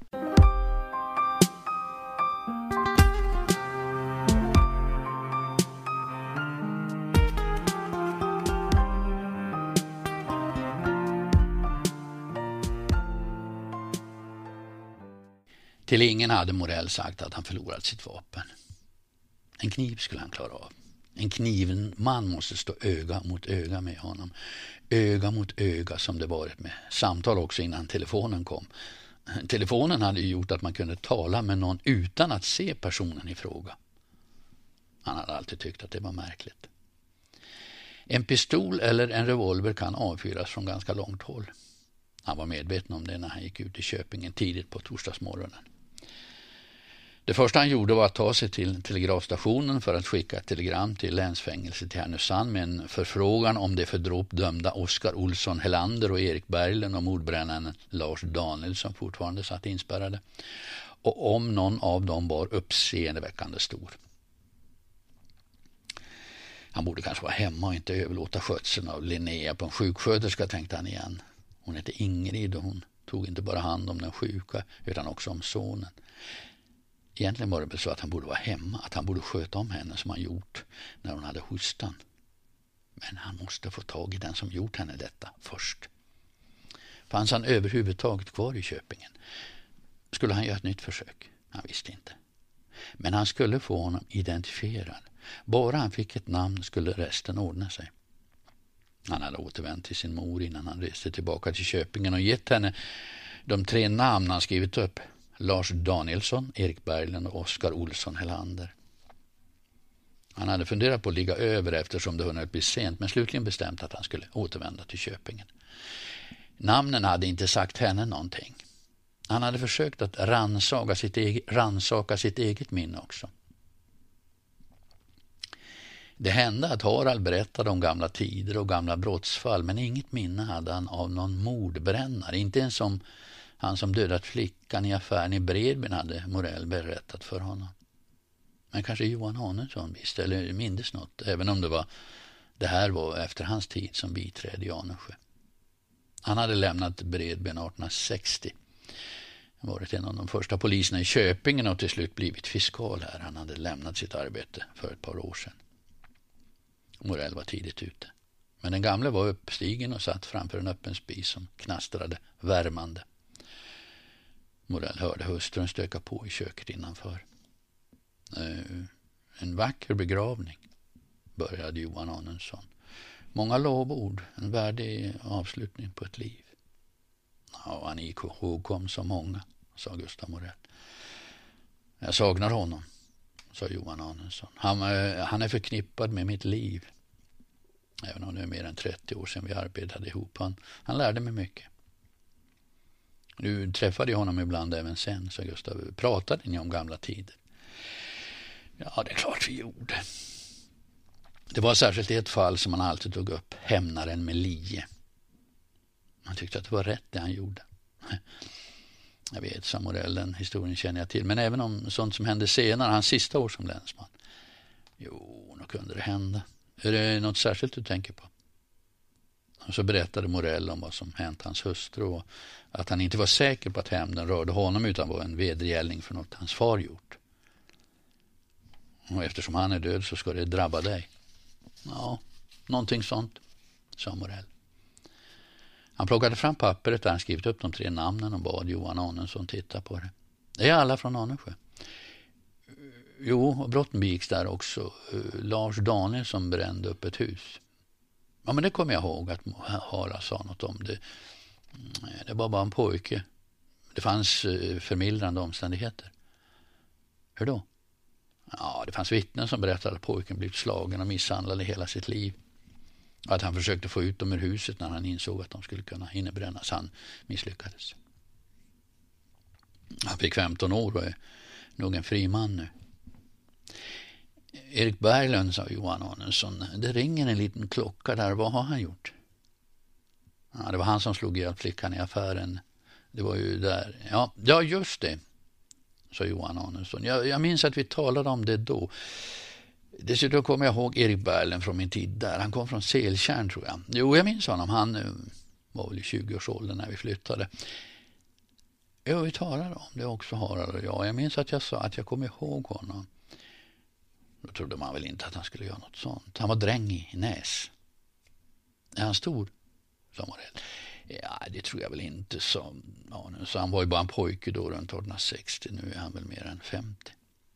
Till ingen hade Morell sagt att han förlorat sitt vapen. En kniv skulle han klara av. En knivman måste stå öga mot öga med honom. Öga mot öga som det varit med samtal också innan telefonen kom. Telefonen hade ju gjort att man kunde tala med någon utan att se personen i fråga. Han hade alltid tyckt att det var märkligt. En pistol eller en revolver kan avfyras från ganska långt håll. Han var medveten om det när han gick ut i Köpingen tidigt på torsdagsmorgonen. Det första han gjorde var att ta sig till telegrafstationen för att skicka ett telegram till länsfängelset till Härnösand med en förfrågan om det för dråp dömda Oskar Olsson Helander och Erik Berglund och mordbrännaren Lars Daniel som fortfarande satt inspärrade. Och om någon av dem var uppseendeväckande stor. Han borde kanske vara hemma och inte överlåta skötseln av Linnea på en sjuksköterska, tänkte han igen. Hon heter Ingrid och hon tog inte bara hand om den sjuka utan också om sonen. Egentligen var det väl så att han borde vara hemma, att han borde sköta om henne som han gjort när hon hade hostan. Men han måste få tag i den som gjort henne detta först. Fanns han överhuvudtaget kvar i Köpingen? Skulle han göra ett nytt försök? Han visste inte. Men han skulle få honom identifierad. Bara han fick ett namn skulle resten ordna sig. Han hade återvänt till sin mor innan han reste tillbaka till Köpingen och gett henne de tre namn han skrivit upp. Lars Danielsson, Erik Berglund och Oskar Olsson Helander. Han hade funderat på att ligga över eftersom det hunnit bli sent, men slutligen bestämt att han skulle återvända till Köpingen. Namnen hade inte sagt henne någonting. Han hade försökt att ransaka sitt eget, ransaka sitt eget minne också. Det hände att Harald berättade om gamla tider och gamla brottsfall, men inget minne hade han av någon mordbrännare. Inte ens om han som dödat flickan i affären i Bredbyn hade Morell berättat för honom. Men kanske Johan Hanesson visste eller mindes något, även om det var det här var efter hans tid som biträd i Anundsjö. Han hade lämnat Bredbyn arton sextio. Varit en av de första poliserna i Köpingen och till slut blivit fiskal här. Han hade lämnat sitt arbete för ett par år sedan. Morell var tidigt ute. Men den gamle var uppstigen och satt framför en öppen spis som knastrade värmande. Morell hörde hustrun stöka på i köket innanför. Uh, en vacker begravning, började Johan Anundsson. Många lovord, en värdig avslutning på ett liv. Ja, han ihågkom så många, sa Gustav Morell. Jag saknar honom, sa Johan Anundsson. Han, han är förknippad med mitt liv. Även om det är mer än trettio år sedan vi arbetade ihop. Han, han lärde mig mycket. Du träffade jag honom ibland även sen, sa Gustav. Pratade ni om gamla tider? Ja, det är klart vi gjorde. Det var särskilt ett fall som han alltid tog upp. Hämnaren med lie. Han tyckte att det var rätt det han gjorde. Jag vet, sa Morell, den historien känner jag till. Men även om sånt som hände senare, hans sista år som länsman. Jo, då kunde det hända. Är det något särskilt du tänker på? Och så berättade Morell om vad som hänt hans hustru och att han inte var säker på att hämnden rörde honom utan var en vedergällning för något hans far gjort. Och eftersom han är död så ska det drabba dig. Ja, någonting sånt, sa Morell. Han plockade fram pappret där han skrivit upp de tre namnen och bad Johan Anundsson titta på det. Det är alla från Anundsjö. Jo, och brotten begicks där också. Lars Daniel som brände upp ett hus. Ja, men det kommer jag ihåg att Harald sa något om det. Det var bara en pojke. Det fanns förmildrande omständigheter. Hur då? Ja, det fanns vittnen som berättade att pojken blivit slagen och misshandlad i hela sitt liv. Att han försökte få ut dem ur huset när han insåg att de skulle kunna innebrännas. Han misslyckades. Han fick femton år och är nog en fri man nu. Erik Berglund, sa Johan Anundsson. Det ringer en liten klocka där. Vad har han gjort? Ja, det var han som slog ihjäl flickan i affären. Det var ju där. Ja, ja just det, sa Johan Anundsson. Jag, jag minns att vi talade om det då. Dessutom kommer jag ihåg Erik Berglund från min tid där. Han kom från Seltjärn, tror jag. Jo, jag minns honom. Han var väl i tjugo-årsåldern när vi flyttade. Ja, vi talade om det också, Harald och jag. Jag minns att jag sa att jag kommer ihåg honom. Då trodde man väl inte att han skulle göra något sånt. Han var dräng i Näs. Är han stor? Sa Morell. Ja, det tror jag väl inte. Så, ja, så han var ju bara en pojke då runt arton sextio. Nu är han väl mer än femtio.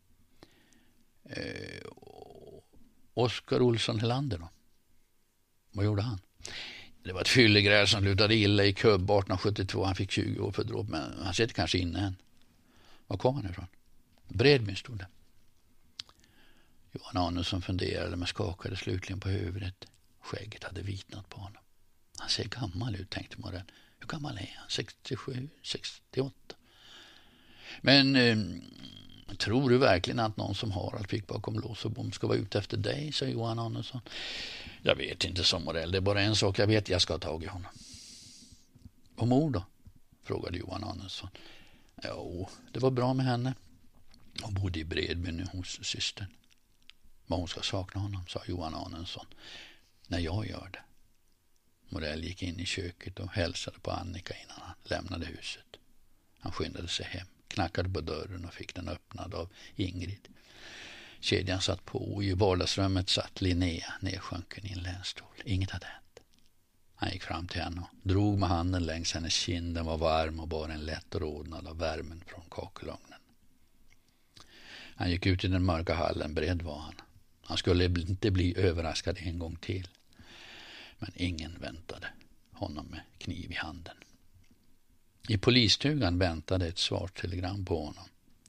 Eh, Oskar Olsson Helander då? Vad gjorde han? Det var ett fyllegräl som slutade illa i Kubb arton sjuttiotvå. Han fick tjugo år för dråp, men han sitter kanske inne än. Var kom han ifrån? Bredbyn stod det. Johan Anundsson funderade men skakade slutligen på huvudet. Skägget hade vitnat på honom. Han ser gammal ut, tänkte Morell. Hur gammal är han? sextiosju, sextioåtta. Men eh, tror du verkligen att någon som Harald fick bakom lås och bom ska vara ute efter dig, sa Johan Anundsson. Jag vet inte, sa Morell. Det är bara en sak jag vet. Jag ska ha tag i honom. Och mor då? Frågade Johan Anundsson. Jo, det var bra med henne. Hon bodde i Bredbyn nu hos systern. Men hon ska sakna honom, sa Johan Anundsson. När jag gör det. Morell gick in i köket och hälsade på Annika innan han lämnade huset. Han skyndade sig hem, knackade på dörren och fick den öppnad av Ingrid. Kedjan satt på och i vardagsrummet satt Linnea nedsjunken i en länstol. Inget hade hänt. Han gick fram till henne och drog med handen längs hennes kind. Den var varm och bara en lätt rodnad av värmen från kakelugnen. Han gick ut i den mörka hallen, beredd var han. Han skulle inte bli överraskad en gång till. Men ingen väntade honom med kniv i handen. I polisstugan väntade ett svarttelegram på honom.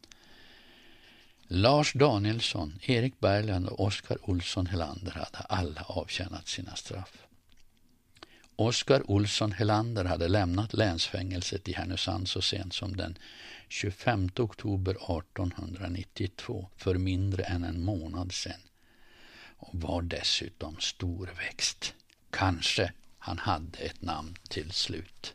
Lars Danielsson, Erik Berglund och Oskar Olsson Helander hade alla avtjänat sina straff. Oskar Olsson Helander hade lämnat länsfängelset i Härnösand så sent som den tjugofemte oktober artonhundranittiotvå för mindre än en månad sedan och var dessutom storväxt. Kanske han hade ett namn till slut.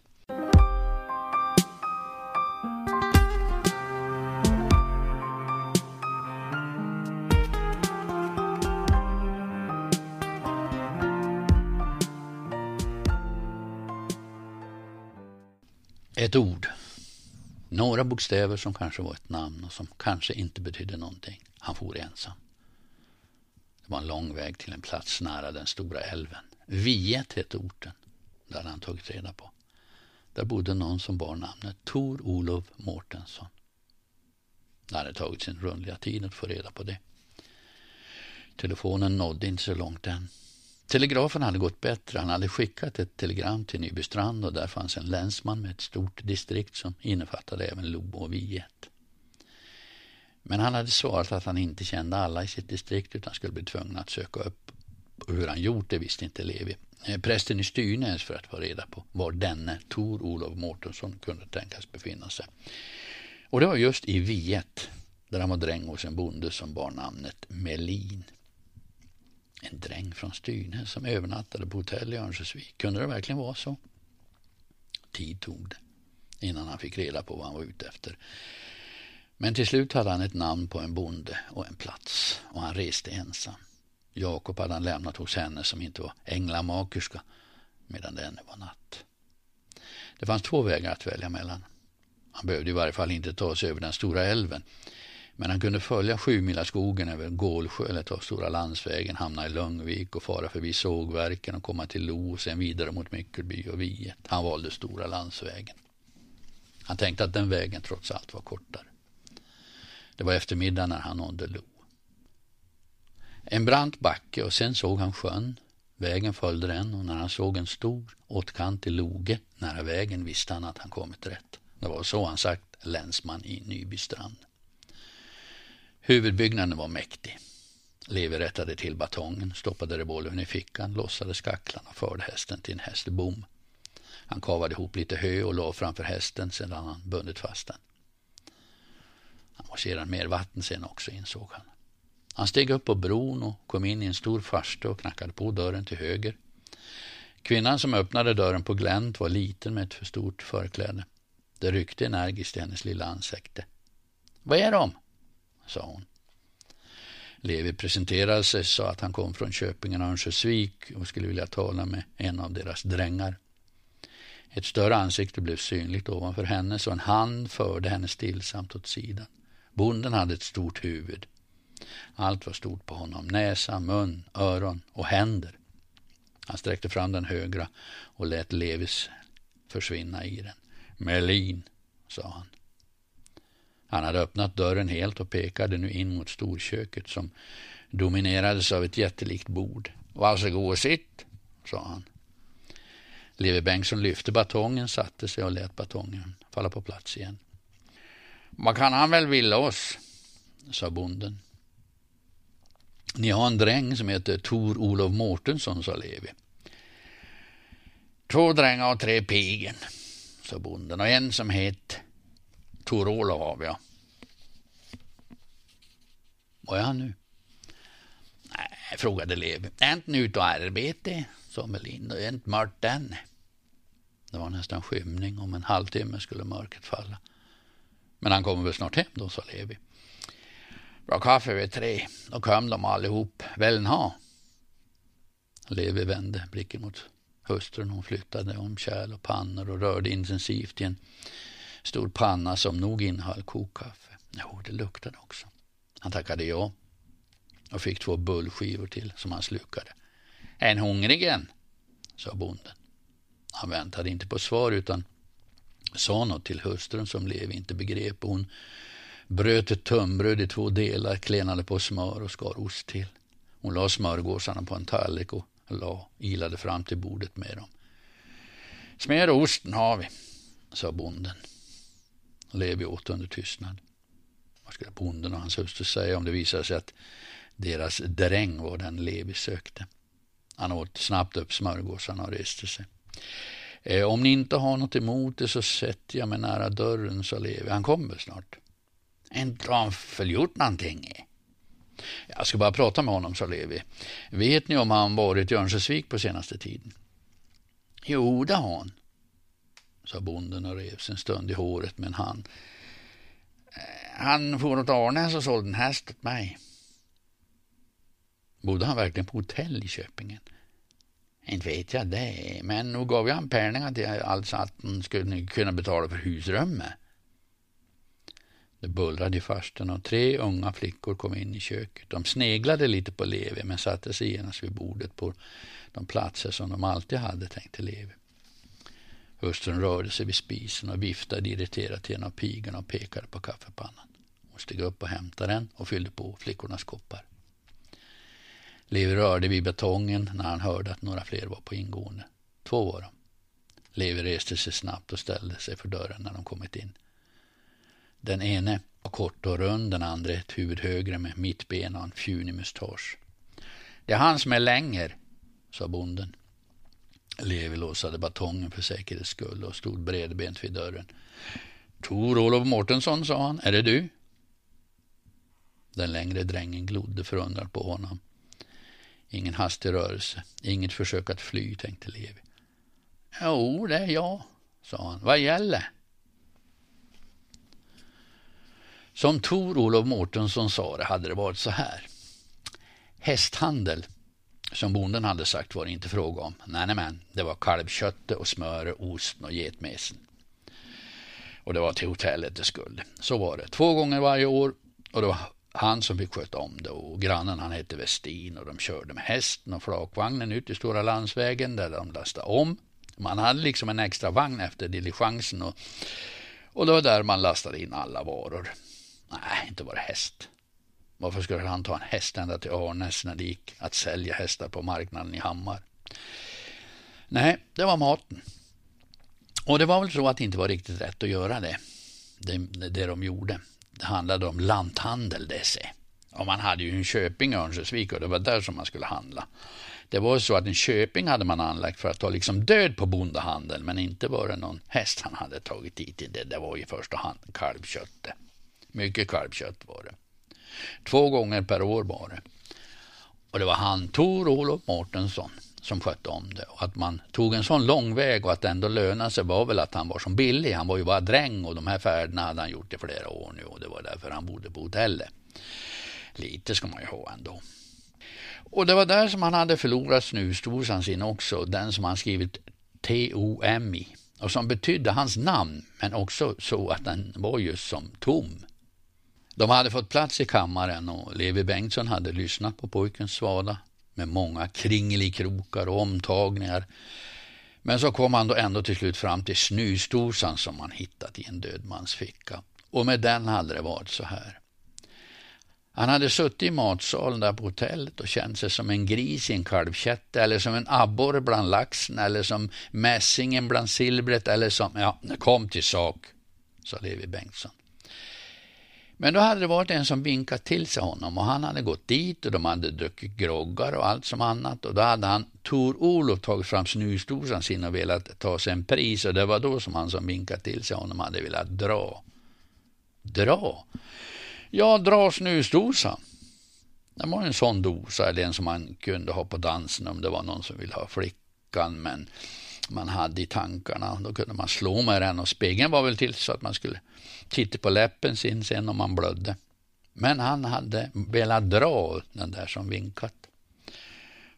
Ett ord. Några bokstäver som kanske var ett namn och som kanske inte betydde någonting. Han for ensam. Det var en lång väg till en plats nära den stora älven. Viet hette orten. Där hade han tagit reda på. Där bodde någon som bar namnet Tor Olof Mårtensson. Det hade tagit sin rundliga tid att få reda på det. Telefonen nådde inte så långt än. Telegrafen hade gått bättre. Han hade skickat ett telegram till Nybystrand och där fanns en länsman med ett stort distrikt som innefattade även Lobo och Viet. Men han hade svarat att han inte kände alla i sitt distrikt utan skulle bli tvungen att söka upp. Och hur han gjort det visste inte Levi. Prästen i Styrnäs för att få reda på var denne Tor Olof Mårtensson kunde tänkas befinna sig. Och det var just i Viet där han var dräng hos en bonde som bar namnet Melin. En dräng från Styrnäs som övernattade på hotell i Örnsköldsvik. Kunde det verkligen vara så? Tid tog det innan han fick reda på vad han var ute efter. Men till slut hade han ett namn på en bonde och en plats och han reste ensam. Jakob hade han lämnat hos henne som inte var änglamakerska medan det ännu var natt. Det fanns två vägar att välja mellan. Han behövde i varje fall inte ta sig över den stora älven. Men han kunde följa Sjumilaskogen över Gålsjö eller ta stora landsvägen, hamna i Långvik och fara förbi sågverken och komma till Lo och sen vidare mot Myckelby och Viet. Han valde stora landsvägen. Han tänkte att den vägen trots allt var kortare. Det var eftermiddag när han nådde Lo. En brant backe och sen såg han sjön. Vägen följde den och när han såg en stor åtkantig loge nära vägen visste han att han kommit rätt. Det var så han sagt länsman i Nybystrand. Huvudbyggnaden var mäktig. Levi rättade till batongen, stoppade revolvern i fickan, lossade skacklan och förde hästen till en hästbom. Han kavade ihop lite hö och la framför hästen sedan han bundit fast den. Han var sedan mer vatten sen också, insåg han. Han steg upp på bron och kom in i en stor farstu och knackade på dörren till höger. Kvinnan som öppnade dörren på glänt var liten med ett för stort förkläde. Det ryckte energiskt i hennes lilla ansikte. Vad är de? Sa hon. Levi presenterade sig och sa att han kom från Köpingen och Örnsköldsvik och skulle vilja tala med en av deras drängar. Ett större ansikte blev synligt ovanför henne så en hand förde henne stillsamt åt sidan. Bonden hade ett stort huvud. Allt var stort på honom. Näsa, mun, öron och händer. Han sträckte fram den högra och lät Levis försvinna i den. Melin, sa han. Han hade öppnat dörren helt och pekade nu in mot storköket som dominerades av ett jättelikt bord. Varsågod och sitt, sa han. Levi Bengtsson lyfte batongen, satte sig och lät batongen falla på plats igen. Vad kan han väl vilja oss, sa bonden. Ni har en dräng som heter Tor Olof Mårtensson, sa Levi. Två drängar och tre pigen, sa bonden, och en som heter Tor Olof har vi, ja. Vad är han nu? Nej, frågade Levi. Är inte nu ute och arbete, sa Melin. Det är inte mörkt än. Det var nästan skymning. Om en halvtimme skulle mörkret falla. Men han kommer väl snart hem då, sa Levi. Bra kaffe vid tre. Då kom de allihop. Väl ha. Levi vände blicken mot Hustrun hon flyttade om kärl och pannor och rörde intensivt i en stor panna som nog innehöll kokkaffe. Jo, det luktade också. Han tackade ja och fick två bullskivor till som han slukade. En hungrigen, sa bonden. Han väntade inte på svar utan sa något till hustrun som Levi inte begrep. Hon bröt ett tunnbröd i två delar, klenade på smör och skar ost till. Hon la smörgåsarna på en tallrik och la, ilade fram till bordet med dem. Smör och osten har vi, sa bonden. Levi åt under tystnad. Vad skulle bonden och hans hustru säga om det visade sig att deras dräng var den Levi sökte? Han åt snabbt upp smörgåsarna och reste sig. Eh, om ni inte har något emot det så sätter jag mig nära dörren, sa Levi. Han kommer snart. Inte har han förgjort någonting. Jag ska bara prata med honom, sa Levi. Vet ni om han varit i Örnsköldsvik på senaste tiden? Jo, det har han, sa bonden och rev sin stund i håret med en hand. Han får åt Arnäs och sålde en häst åt mig. Bodde han verkligen på hotell i Köpingen? Inte vet jag det, men nog gav jag en penningar till alltså att han skulle kunna betala för husrummet. Det bullrade i farsten och tre unga flickor kom in i köket. De sneglade lite på Levi men satte sig genast vid bordet på de platser som de alltid hade, tänkte Levi. Hustrun rörde sig vid spisen och viftade irriterat till en av pigorna och pekade på kaffepannan. Hon steg upp och hämtade den och fyllde på flickornas koppar. Levi rörde vid betongen när han hörde att några fler var på ingående. Två var de. Levi reste sig snabbt och ställde sig för dörren när de kommit in. Den ene var kort och rund, den andra ett huvud högre med mittben och en fjunig mustasch. Det är han som är längre, sa bonden. Levi låsade batongen för säkerhets skull och stod bredbent vid dörren. Tor-Olof Mårtensson, sa han, är det du? Den längre drängen glodde förundrat på honom. Ingen hastig rörelse, inget försök att fly, tänkte Levi. Jo, det är jag, sa han. Vad gäller? Som Tor-Olof Mårtensson sa det hade det varit så här. Hästhandel, som bonden hade sagt, var det inte fråga om. Nej, nej, men det var kalvköttet och smöret, osten och getmesen. Och det var till hotellet det skulle. Så var det. Två gånger varje år och det var han som fick sköta om det och grannen han hette Westin och de körde med hästen och flakvagnen ut i stora landsvägen där de lastade om. Man hade liksom en extra vagn efter diligensen och, och det var där man lastade in alla varor. Nej, inte bara häst. Varför skulle han ta en häst ända till Arnäs när det gick att sälja hästar på marknaden i Hammar? Nej, det var maten. Och det var väl så att det inte var riktigt rätt att göra det. Det, det de gjorde. Det handlade om lanthandel, det sig. Och man hade ju en köping i Örnsköldsvik och det var där som man skulle handla. Det var så att en köping hade man anlagt för att ta liksom död på bondehandel, men inte var det någon häst han hade tagit hit i det. Det var i första hand kalvkött. Mycket kalvkött var det. Två gånger per år var det. Och det var han, Tor-Olof Mårtensson, som skötte om det. Och att man tog en sån lång väg och att det ändå lönade sig var väl att han var som billig. Han var ju bara dräng och de här färderna hade han gjort i flera år nu. Och det var därför han bodde på hotellet. Lite ska man ju ha ändå. Och det var där som han hade förlorat snusdosan sin också. Den som han skrivit T O M i. Och som betydde hans namn. Men också så att den var just som tom. De hade fått plats i kammaren och Levi Bengtsson hade lyssnat på pojkens svada med många kringelikrokar och omtagningar. Men så kom han då ändå till slut fram till snusdosan som man hittat i en död mans ficka. Och med den hade det varit så här. Han hade suttit i matsalen där på hotellet och känt sig som en gris i en kalvkätte eller som en abborre bland laxen eller som mässingen bland silvret eller som, ja, kom till sak, sa Levi Bengtsson. Men då hade det varit en som vinkat till sig honom och han hade gått dit och de hade druckit groggar och allt som annat och då hade han Tor-Olof tagit fram snusdosan sin och velat ta sig en pris och det var då som han som vinkat till sig honom hade velat dra. Dra? Ja, dra snusdosan. Det var en sån dosa eller en som man kunde ha på dansen om det var någon som ville ha flickan men man hade i tankarna. Då kunde man slå med den och spegeln var väl till så att man skulle titta på läppen sin sen om man blödde. Men han hade velat dra den där som vinkat.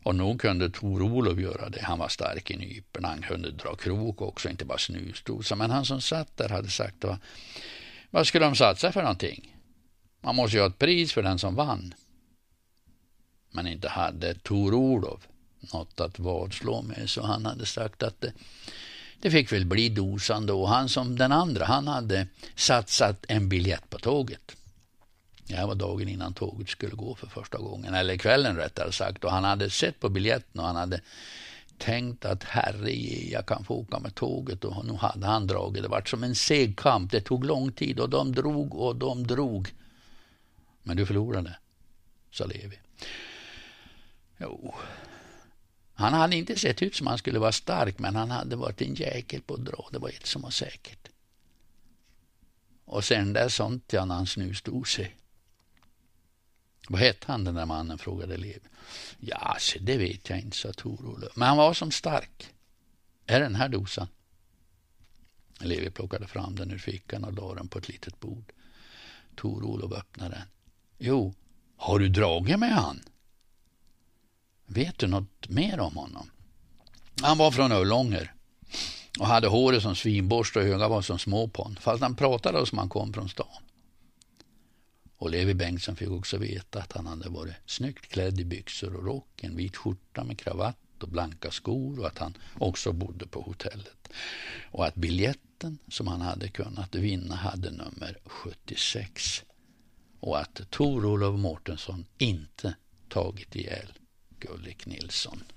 Och nog kunde Tor-Olof göra det. Han var stark i nypen. Han kunde dra krok också, inte bara snusdosa. Men han som satt där hade sagt då, vad skulle de satsa för någonting? Man måste ju ha ett pris för den som vann. Men inte hade Tor-Olof något att vadslå med, så han hade sagt att det, det fick väl bli dosan då. Han som den andra, han hade satsat en biljett på tåget. Det var dagen innan tåget skulle gå för första gången, eller kvällen rättare sagt, och han hade sett på biljetten och han hade tänkt att herre, jag kan få åka med tåget, och nu hade han dragit. Det var som en seg kamp, det tog lång tid och de drog och de drog. Men du förlorade, sa Levi. Jo, han hade inte sett ut som han skulle vara stark, men han hade varit en jäkel på att dra, det var ett som var säkert. Och sen där sånt ja, när han snusstod sig. Vad hette han den där mannen, frågade Levi. Ja, så det vet jag inte, sa Tor-Olof. Men han var som stark. Är den här dosan? Levi plockade fram den ur fickan och la den på ett litet bord. Tor-Olof öppnade den. Jo, har du dragit med han? Vet du något mer om honom? Han var från Ullånger och hade håret som svinborst och öga var som småpån. Fast han pratade som han kom från stan. Och Levi Bengtsson fick också veta att han hade varit snyggt klädd i byxor och rock, en vit skjorta med kravatt och blanka skor, och att han också bodde på hotellet. Och att biljetten som han hade kunnat vinna hade nummer sjuttiosex. Och att Tor-Olof Mårtensson inte tagit ihjäl Gullik Nilsson.